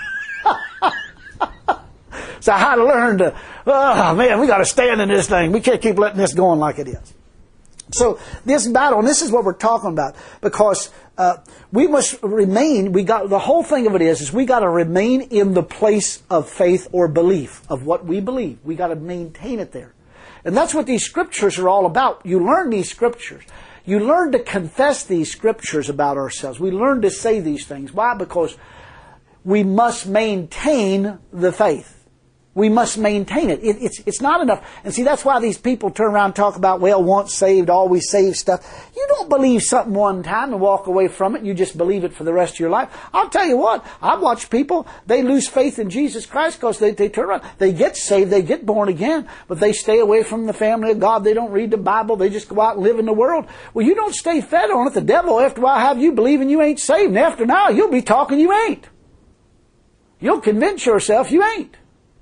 So I had to learn to, oh man, we got to stand in this thing. We can't keep letting this going like it is. So this battle, and this is what we're talking about, because we must remain. The whole thing of it is we got to remain in the place of faith or belief of what we believe. We got to maintain it there, and that's what these scriptures are all about. You learn these scriptures. You learn to confess these scriptures about ourselves. We learn to say these things. Why? Because we must maintain the faith. We must maintain it. It's not enough. And see, that's why these people turn around and talk about, well, once saved, always saved stuff. You don't believe something one time and walk away from it. You just believe it for the rest of your life. I'll tell you what, I've watched people, they lose faith in Jesus Christ because they turn around. They get saved, they get born again, but they stay away from the family of God. They don't read the Bible. They just go out and live in the world. Well, you don't stay fed on it. The devil, after a while, have you believing you ain't saved. And after now, you'll be talking you ain't. You'll convince yourself you ain't.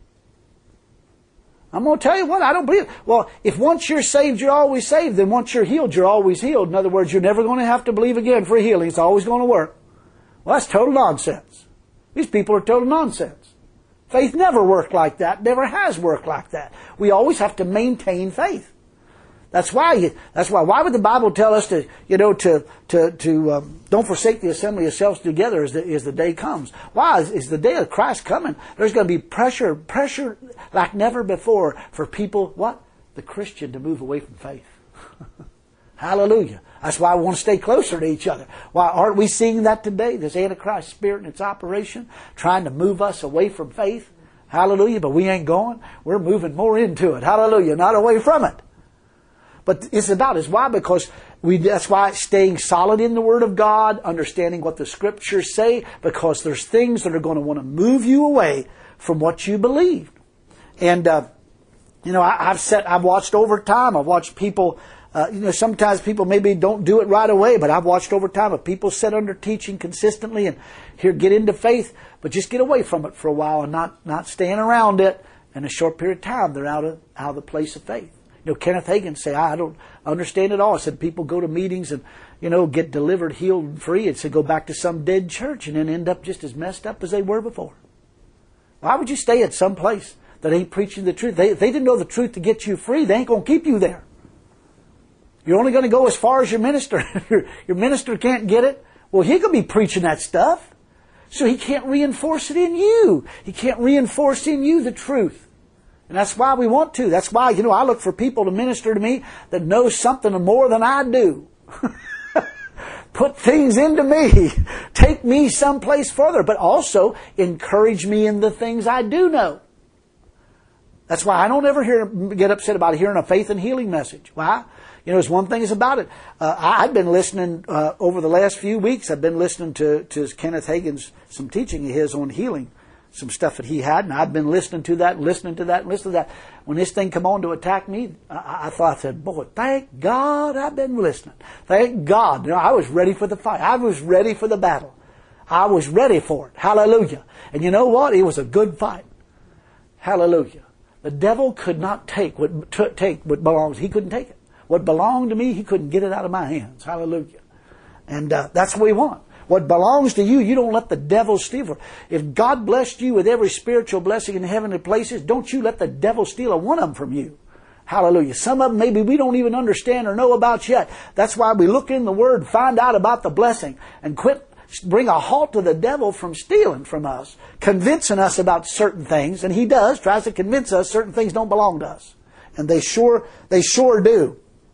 I'm going to tell you what, I don't believe it. Well, if once you're saved, you're always saved, then once you're healed, you're always healed. In other words, you're never going to have to believe again for healing. It's always going to work. Well, that's total nonsense. These people are total nonsense. Faith never worked like that, never has worked like that. We always have to maintain faith. That's why. Why would the Bible tell us to don't forsake the assembly of yourselves together as the day comes? Why is the day of Christ coming? There's going to be pressure like never before for people. What? The Christian to move away from faith. Hallelujah. That's why I want to stay closer to each other. Why aren't we seeing that today? This Antichrist spirit in its operation, trying to move us away from faith. Hallelujah. But we ain't going. We're moving more into it. Hallelujah. Not away from it. But it's about is why? Because that's why staying solid in the Word of God, understanding what the Scriptures say, because there's things that are going to want to move you away from what you believed. And I've watched over time. I've watched people, sometimes people maybe don't do it right away, but I've watched over time of people sit under teaching consistently and here get into faith, but just get away from it for a while and not staying around it. In a short period of time, they're out of the place of faith. Kenneth Hagin say, I don't understand it all. I said people go to meetings and, get delivered, healed, and free, and say go back to some dead church and then end up just as messed up as they were before. Why would you stay at some place that ain't preaching the truth? They didn't know the truth to get you free. They ain't going to keep you there. You're only going to go as far as your minister. Your minister can't get it. Well, he could be preaching that stuff. So he can't reinforce it in you. He can't reinforce in you the truth. And that's why we want to. That's why, I look for people to minister to me that know something more than I do. Put things into me. Take me someplace further. But also encourage me in the things I do know. That's why I don't ever get upset about hearing a faith and healing message. Why? There's one thing is about it. I've been listening over the last few weeks. I've been listening to Kenneth Hagin's some teaching of his on healing, some stuff that he had, and I've been listening to that. When this thing come on to attack me, I said, boy, thank God I've been listening. Thank God. I was ready for the fight. I was ready for the battle. I was ready for it. Hallelujah. And you know what? It was a good fight. Hallelujah. The devil could not take what belongs. He couldn't take it. What belonged to me, he couldn't get it out of my hands. Hallelujah. And that's what we want. What belongs to you, you don't let the devil steal from. If God blessed you with every spiritual blessing in heavenly places, don't you let the devil steal a one of them from you. Hallelujah. Some of them maybe we don't even understand or know about yet. That's why we look in the Word, find out about the blessing, and bring a halt to the devil from stealing from us, convincing us about certain things. And he tries to convince us certain things don't belong to us. And they sure do.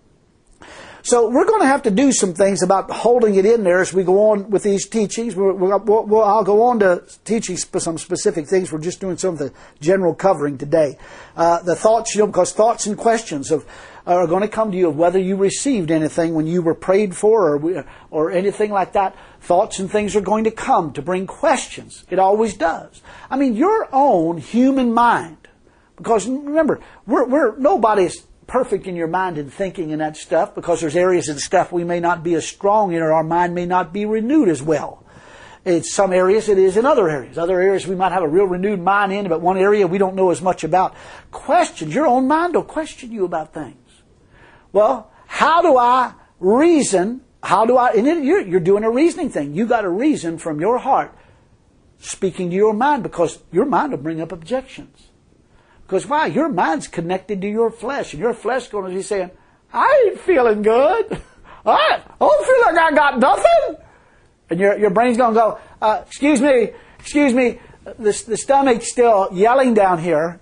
So we're going to have to do some things about holding it in there as we go on with these teachings. I'll go on to teaching some specific things. We're just doing some of the general covering today. The thoughts, because thoughts and questions are going to come to you of whether you received anything when you were prayed for or anything like that. Thoughts and things are going to come to bring questions. It always does. I mean, your own human mind. Because remember, nobody's perfect in your mind and thinking and that stuff, because there's areas of stuff we may not be as strong in, or our mind may not be renewed as well. In some areas it is in other areas. Other areas we might have a real renewed mind in, but one area we don't know as much about. Questions. Your own mind will question you about things. Well, how do I reason? And you're doing a reasoning thing. You got to reason from your heart, speaking to your mind, because your mind will bring up objections. Because why? Your mind's connected to your flesh, and your flesh is going to be saying, I ain't feeling good. I don't feel like I got nothing. And your brain's going to go, excuse me, the stomach's still yelling down here.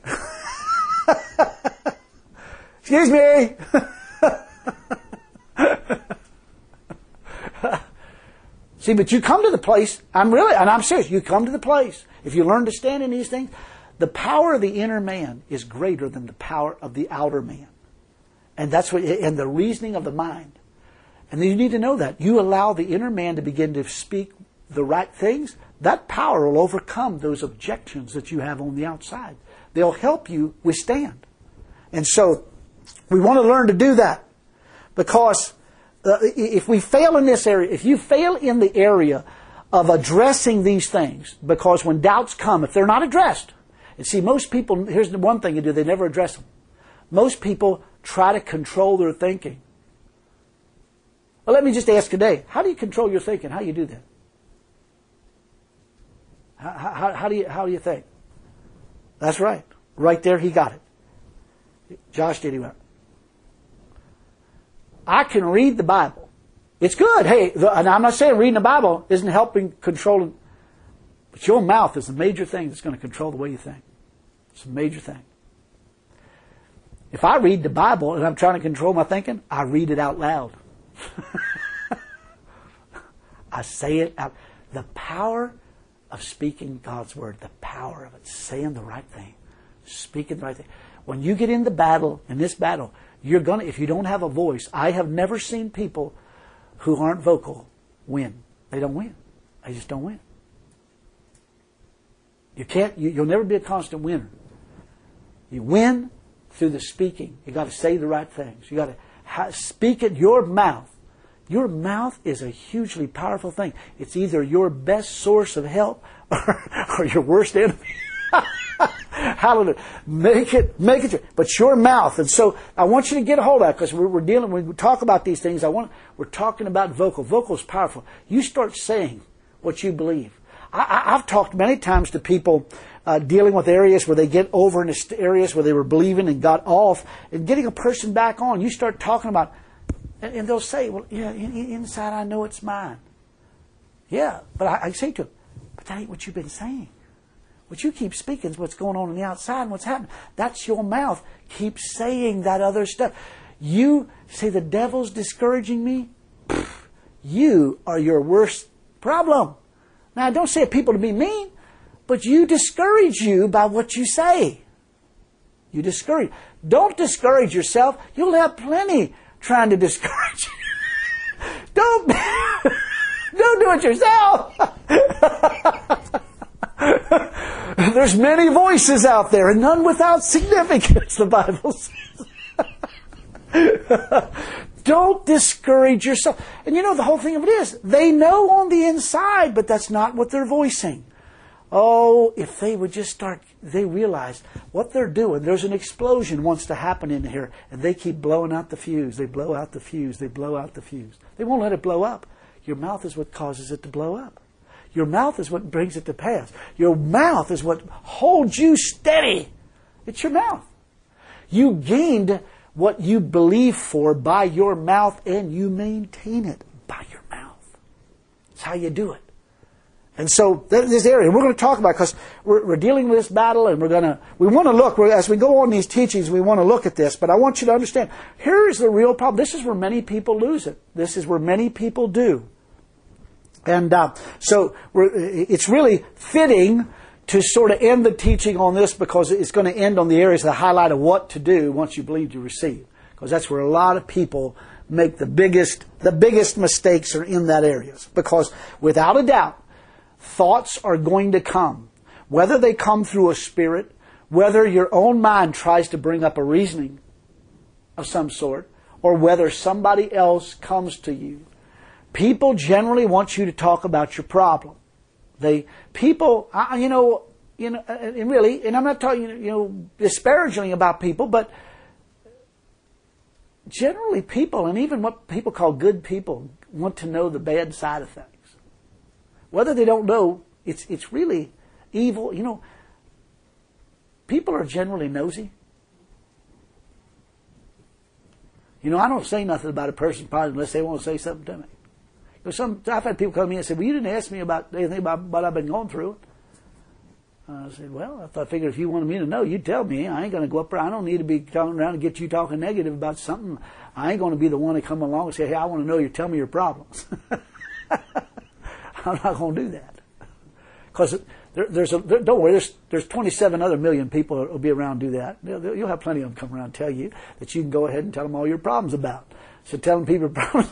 Excuse me. See, but you come to the place, I'm serious, you come to the place, if you learn to stand in these things, the power of the inner man is greater than the power of the outer man. And and the reasoning of the mind. And you need to know that. You allow the inner man to begin to speak the right things, that power will overcome those objections that you have on the outside. They'll help you withstand. And so, we want to learn to do that. Because if we fail in this area, if you fail in the area of addressing these things, because when doubts come, if they're not addressed, and see, most people, here's the one thing you do, they never address them. Most people try to control their thinking. Well, let me just ask today, how do you control your thinking? How do you do that? How do you think? That's right. Right there, he got it. Josh did, he went. I can read the Bible. It's good. Hey, and I'm not saying reading the Bible isn't helping control, but your mouth is the major thing that's going to control the way you think. It's a major thing. If I read the Bible and I'm trying to control my thinking, I read it out loud. I say it out. The power of speaking God's Word, the power of it, saying the right thing, speaking the right thing. When you get in this battle, you're gonna, if you don't have a voice, I have never seen people who aren't vocal win. They don't win. They just don't win. You'll never be a constant winner. You win through the speaking. You got to say the right things. You got to speak it. Your mouth. Your mouth is a hugely powerful thing. It's either your best source of help or your worst enemy. Hallelujah. Make it. But your mouth. And so I want you to get a hold of that, because when we talk about these things, we're talking about vocal. Vocal is powerful. You start saying what you believe. I've talked many times to people dealing with areas where they get over in areas where they were believing and got off, and getting a person back on. You start talking about, and they'll say, well, yeah, inside I know it's mine. Yeah, but I say to them, but that ain't what you've been saying. What you keep speaking is what's going on the outside and what's happening. That's your mouth. Keep saying that other stuff. You say the devil's discouraging me. You are your worst problem. Now, I don't say people to be mean, but you discourage you by what you say. You discourage. Don't discourage yourself. You'll have plenty trying to discourage you. Don't do it yourself. There's many voices out there, and none without significance, the Bible says. Don't discourage yourself. And you know, the whole thing of it is, they know on the inside, but that's not what they're voicing. Oh, if they would just they realize what they're doing. There's an explosion wants to happen in here, and they keep blowing out the fuse. They blow out the fuse. They blow out the fuse. They won't let it blow up. Your mouth is what causes it to blow up. Your mouth is what brings it to pass. Your mouth is what holds you steady. It's your mouth. You gained what you believe for by your mouth, and you maintain it by your mouth. That's how you do it. And so this area we're going to talk about, because we're dealing with this battle, and we want to look, as we go on these teachings, we want to look at this. But I want you to understand, here is the real problem. This is where many people lose it. This is where many people do. And so it's really fitting to sort of end the teaching on this, because it's going to end on the areas of the highlight of what to do once you believe to receive. Because that's where a lot of people make the biggest mistakes are in that areas. Because without a doubt, thoughts are going to come. Whether they come through a spirit, whether your own mind tries to bring up a reasoning of some sort, or whether somebody else comes to you. People generally want you to talk about your problem. And really, and I'm not talking, disparagingly about people, but generally people, and even what people call good people, want to know the bad side of things. Whether they don't know, it's really evil. People are generally nosy. I don't say nothing about a person's problem unless they want to say something to me. I've had people come to me and say, well, you didn't ask me about anything about what I've been going through. I said, well, I figured if you wanted me to know, you'd tell me. I ain't going to go up there. I don't need to be talking around and get you talking negative about something. I ain't going to be the one to come along and say, hey, I want to know you. Tell me your problems. I'm not going to do that. Because don't worry, there's 27 other million people that will be around and do that. You'll have plenty of them come around and tell you that you can go ahead and tell them all your problems about. So telling people your problems.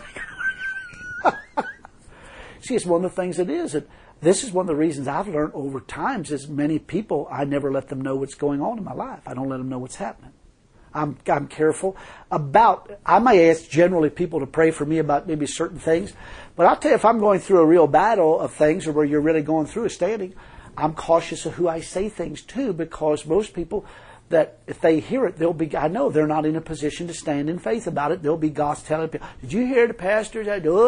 See, it's one of the things it is. This is one of the reasons I've learned over time is many people, I never let them know what's going on in my life. I don't let them know what's happening. I'm careful about, I may ask generally people to pray for me about maybe certain things, but I'll tell you, if I'm going through a real battle of things, or where you're really going through a standing, I'm cautious of who I say things to, because most people, that if they hear it, I know they're not in a position to stand in faith about it. They'll be gossip telling people, did you hear the pastor?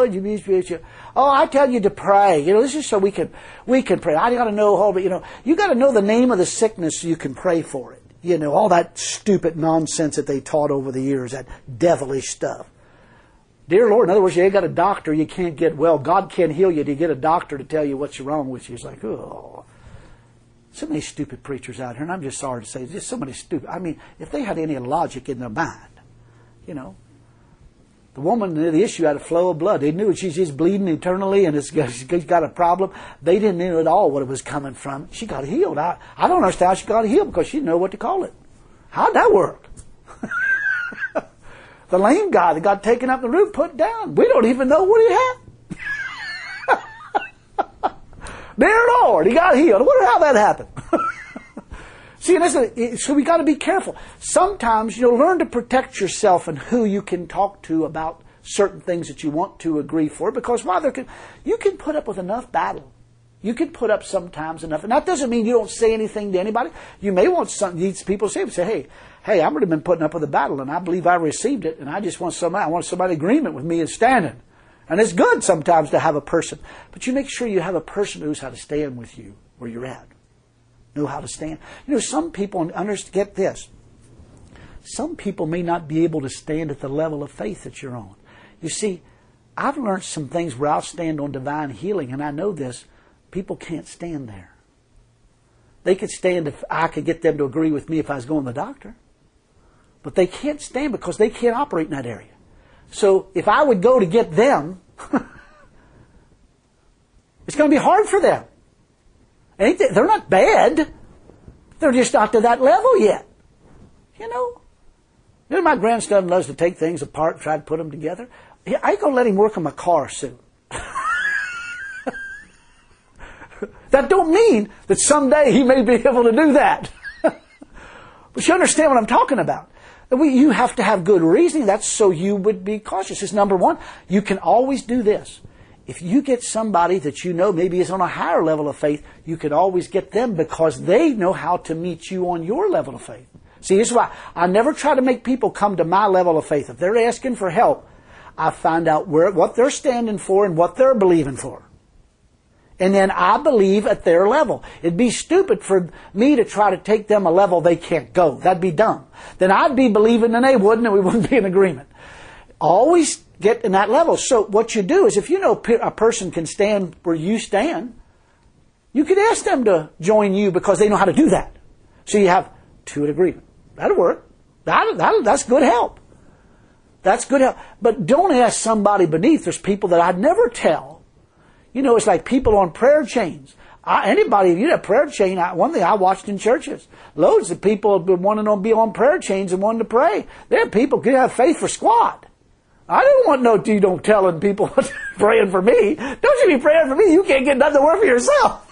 I tell you to pray. This is so we can pray. I got to know, you got to know the name of the sickness so you can pray for it. All that stupid nonsense that they taught over the years, that devilish stuff. Dear Lord, in other words, you ain't got a doctor, you can't get well. God can't heal you to get a doctor to tell you what's wrong with you. It's like, oh. So many stupid preachers out here, and I'm just sorry to say, just so many stupid. I mean, if they had any logic in their mind, the woman, the issue had a flow of blood. They knew she's bleeding eternally, and she's got a problem. They didn't know at all what it was coming from. She got healed. I don't understand how she got healed, because she didn't know what to call it. How'd that work? The lame guy that got taken up the roof, put down. We don't even know what he had. Dear Lord, he got healed. I wonder how that happened. See, so we got to be careful. Sometimes, learn to protect yourself and who you can talk to about certain things that you want to agree for, because you can put up with enough battle. You can put up sometimes enough. And that doesn't mean you don't say anything to anybody. You may want these people to say, hey, I've already been putting up with a battle, and I believe I received it, and I just want somebody in agreement with me and standing. And it's good sometimes to have a person. But you make sure you have a person who knows how to stand with you where you're at. Know how to stand. Some people, get this, some people may not be able to stand at the level of faith that you're on. You see, I've learned some things where I'll stand on divine healing, and I know this, people can't stand there. They could stand if I could get them to agree with me if I was going to the doctor. But they can't stand because they can't operate in that area. So if I would go to get them, it's going to be hard for them. They're not bad. They're just not to that level yet. My grandson loves to take things apart and try to put them together. I ain't going to let him work on my car soon. That don't mean that someday he may be able to do that. But you understand what I'm talking about. You have to have good reasoning. That's so you would be cautious. It's number one. You can always do this. If you get somebody that maybe is on a higher level of faith, you can always get them because they know how to meet you on your level of faith. See, this is why I never try to make people come to my level of faith. If they're asking for help, I find out what they're standing for and what they're believing for. And then I believe at their level. It'd be stupid for me to try to take them a level they can't go. That'd be dumb. Then I'd be believing and they wouldn't, and we wouldn't be in agreement. Always get in that level. So what you do is if a person can stand where you stand, you can ask them to join you because they know how to do that. So you have two in agreement. That'll work. That's good help. That's good help. But don't ask somebody beneath. There's people that I'd never tell. It's like people on prayer chains. Anybody, if you have a prayer chain, one thing I watched in churches, loads of people have been wanting to be on prayer chains and wanting to pray. There are people who have faith for squat. I don't want you don't telling people praying for me. Don't you be praying for me. You can't get nothing to work for yourself.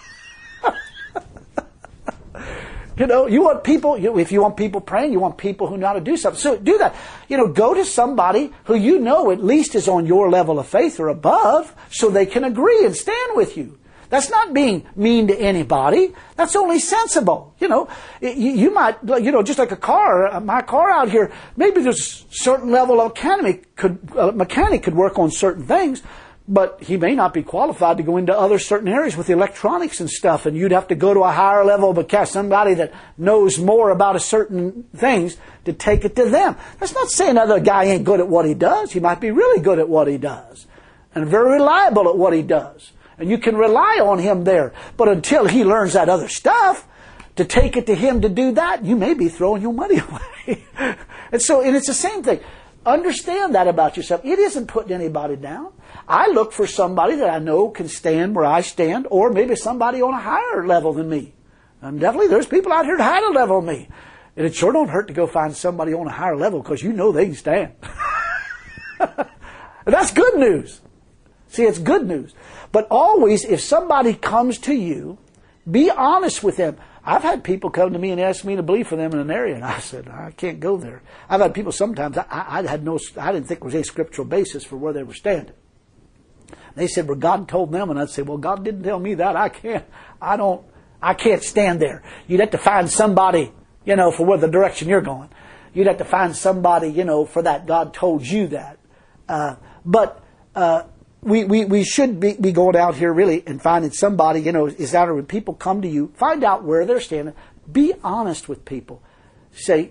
You want people, if you want people praying, you want people who know how to do something. So do that. Go to somebody who at least is on your level of faith or above so they can agree and stand with you. That's not being mean to anybody. That's only sensible. You might, just like a car, my car out here, maybe there's a certain level of mechanic could work on certain things, but he may not be qualified to go into other certain areas with the electronics and stuff, and you'd have to go to a higher level of somebody that knows more about a certain things to take it to them. That's not saying other guy ain't good at what he does. He might be really good at what he does and very reliable at what he does. And you can rely on him there. But until he learns that other stuff, to take it to him to do that, you may be throwing your money away. And it's the same thing. Understand that about yourself. It isn't putting anybody down. I look for somebody that I know can stand where I stand, or maybe somebody on a higher level than me. And definitely there's people out here at a higher level than me. And it sure don't hurt to go find somebody on a higher level because they can stand. That's good news. See, it's good news. But always, if somebody comes to you, be honest with them. I've had people come to me and ask me to believe for them in an area, and I said, I can't go there. I've had people sometimes, I didn't think there was a scriptural basis for where they were standing. They said, well, God told them, and I'd say, well, God didn't tell me that. I can't stand there. You'd have to find somebody, for where the direction you're going. You'd have to find somebody, for that. God told you that. But we should be going out here really and finding somebody, is out there when people come to you, find out where they're standing. Be honest with people. Say,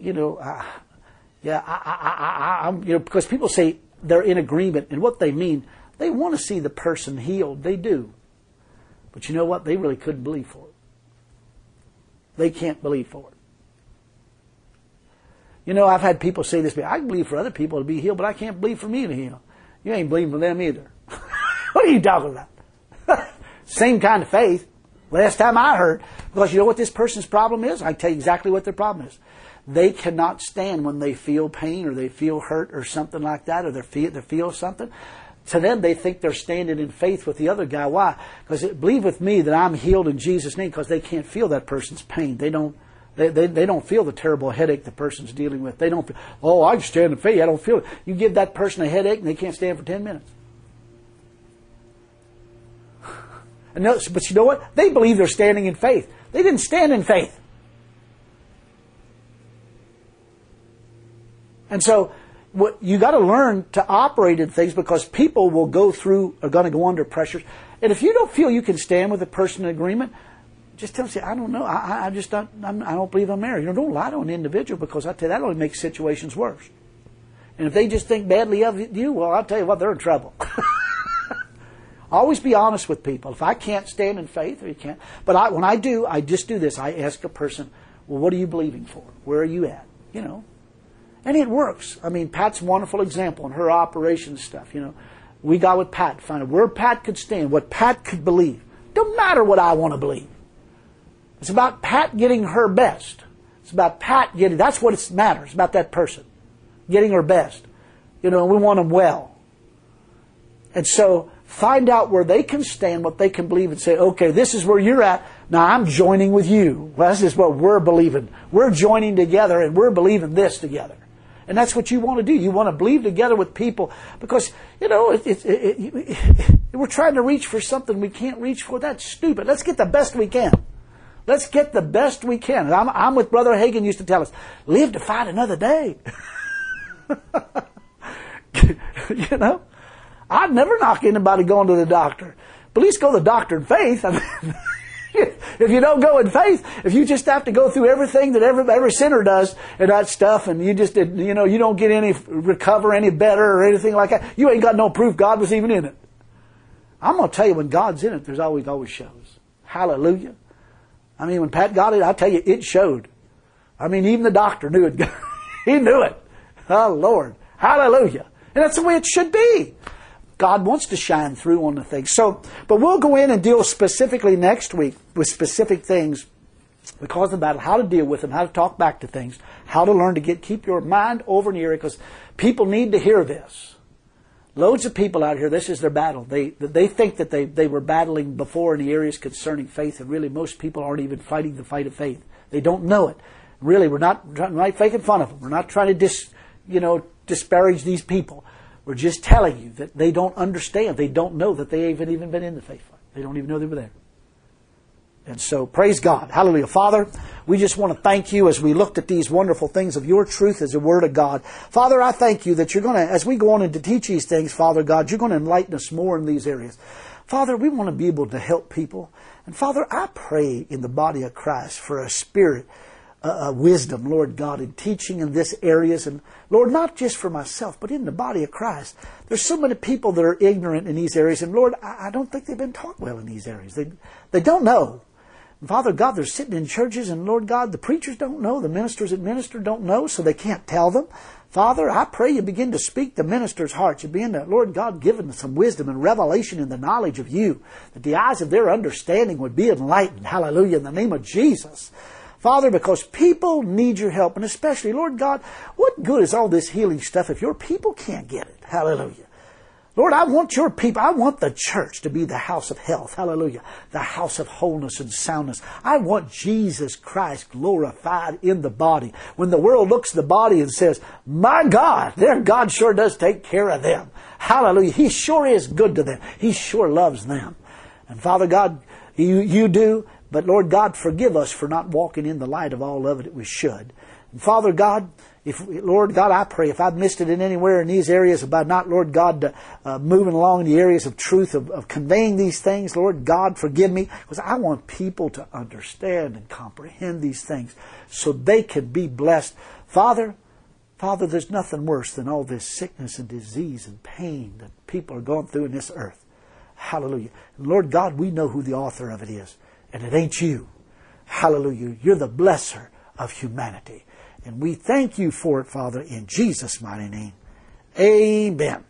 because people say they're in agreement, and what they mean, they want to see the person healed. They do. But you know what? They really couldn't believe for it. They can't believe for it. I've had people say this, I can believe for other people to be healed, but I can't believe for me to heal. You ain't believing for them either. What are you talking about? Same kind of faith. Last time I heard. Because you know what this person's problem is? I can tell you exactly what their problem is. They cannot stand when they feel pain or they feel hurt or something like that, or they feel something. To them, they think they're standing in faith with the other guy. Why? Because believe with me that I'm healed in Jesus' name, because they can't feel that person's pain. They don't They don't feel the terrible headache the person's dealing with. They don't feel, oh, I can stand in faith. I don't feel it. You give that person a headache and they can't stand for 10 minutes. But you know what? They believe they're standing in faith. They didn't stand in faith. And so you got to learn to operate in things, because people are going to go under pressures. And if you don't feel you can stand with a person in agreement, just tell them, say, I don't know. I don't believe I'm married. Don't lie to an individual, because I tell you, that only makes situations worse. And if they just think badly of you, well, I'll tell you what, they're in trouble. Always be honest with people. If I can't stand in faith, or you can't. But when I do, I just do this. I ask a person, well, what are you believing for? Where are you at? And it works. I mean, Pat's a wonderful example in her operation stuff. We got with Pat to find out where Pat could stand, what Pat could believe. Don't matter what I want to believe. It's about Pat getting her best. It's about Pat getting, that's what it matters. It's about that person getting her best. We want them well. And so find out where they can stand, what they can believe, and say, okay, this is where you're at. Now I'm joining with you. Well, this is what we're believing. We're joining together and we're believing this together. And that's what you want to do. You want to believe together with people, because, we're trying to reach for something we can't reach for. That's stupid. Let's get the best we can. Let's get the best we can. And I'm with Brother Hagin used to tell us, live to fight another day. I'd never knock anybody going to the doctor. But at least go to the doctor in faith. I mean, if you don't go in faith, if you just have to go through everything that every sinner does and that stuff, and you just, you don't get recover any better or anything like that, you ain't got no proof God was even in it. I'm going to tell you, when God's in it, there's always shows. Hallelujah. I mean, when Pat got it, I tell you, it showed. I mean, even the doctor knew it. He knew it. Oh, Lord. Hallelujah. And that's the way it should be. God wants to shine through on the things. But we'll go in and deal specifically next week with specific things because of the battle, how to deal with them, how to talk back to things, how to learn to keep your mind over in the area, because people need to hear this. Loads of people out here, this is their battle. They think that they were battling before in the areas concerning faith, and really most people aren't even fighting the fight of faith. They don't know it. Really, we're not making fun of them. We're not trying to disparage these people. We're just telling you that they don't understand. They don't know that they haven't even been in the faith fight. They don't even know they were there. And so, praise God. Hallelujah. Father, we just want to thank you as we looked at these wonderful things of your truth as the Word of God. Father, I thank you that you're going to, as we go on and to teach these things, Father God, you're going to enlighten us more in these areas. Father, we want to be able to help people. And Father, I pray in the body of Christ for a spirit wisdom, Lord God, in teaching in this areas. And Lord, not just for myself, but in the body of Christ. There's so many people that are ignorant in these areas. And Lord, I don't think they've been taught well in these areas. They don't know. And Father God, they're sitting in churches, and Lord God, the preachers don't know. The ministers that minister don't know, so they can't tell them. Father, I pray you begin to speak to ministers' hearts. You begin to, Lord God, give them some wisdom and revelation in the knowledge of you, that the eyes of their understanding would be enlightened. Hallelujah, in the name of Jesus. Father, because people need your help, and especially, Lord God, what good is all this healing stuff if your people can't get it? Hallelujah. Lord, I want your people, I want the church to be the house of health. Hallelujah. The house of wholeness and soundness. I want Jesus Christ glorified in the body. When the world looks at the body and says, my God, their God sure does take care of them. Hallelujah. He sure is good to them. He sure loves them. And Father God, you do. But Lord God, forgive us for not walking in the light of all of it that we should. And Father God, Lord God, I pray if I've missed it in anywhere in these areas about not, Lord God, moving along in the areas of truth, of conveying these things, Lord God, forgive me, because I want people to understand and comprehend these things so they can be blessed. Father, there's nothing worse than all this sickness and disease and pain that people are going through in this earth. Hallelujah. And Lord God, we know who the author of it is. And it ain't you. Hallelujah. You're the blesser of humanity. And we thank you for it, Father, in Jesus' mighty name. Amen.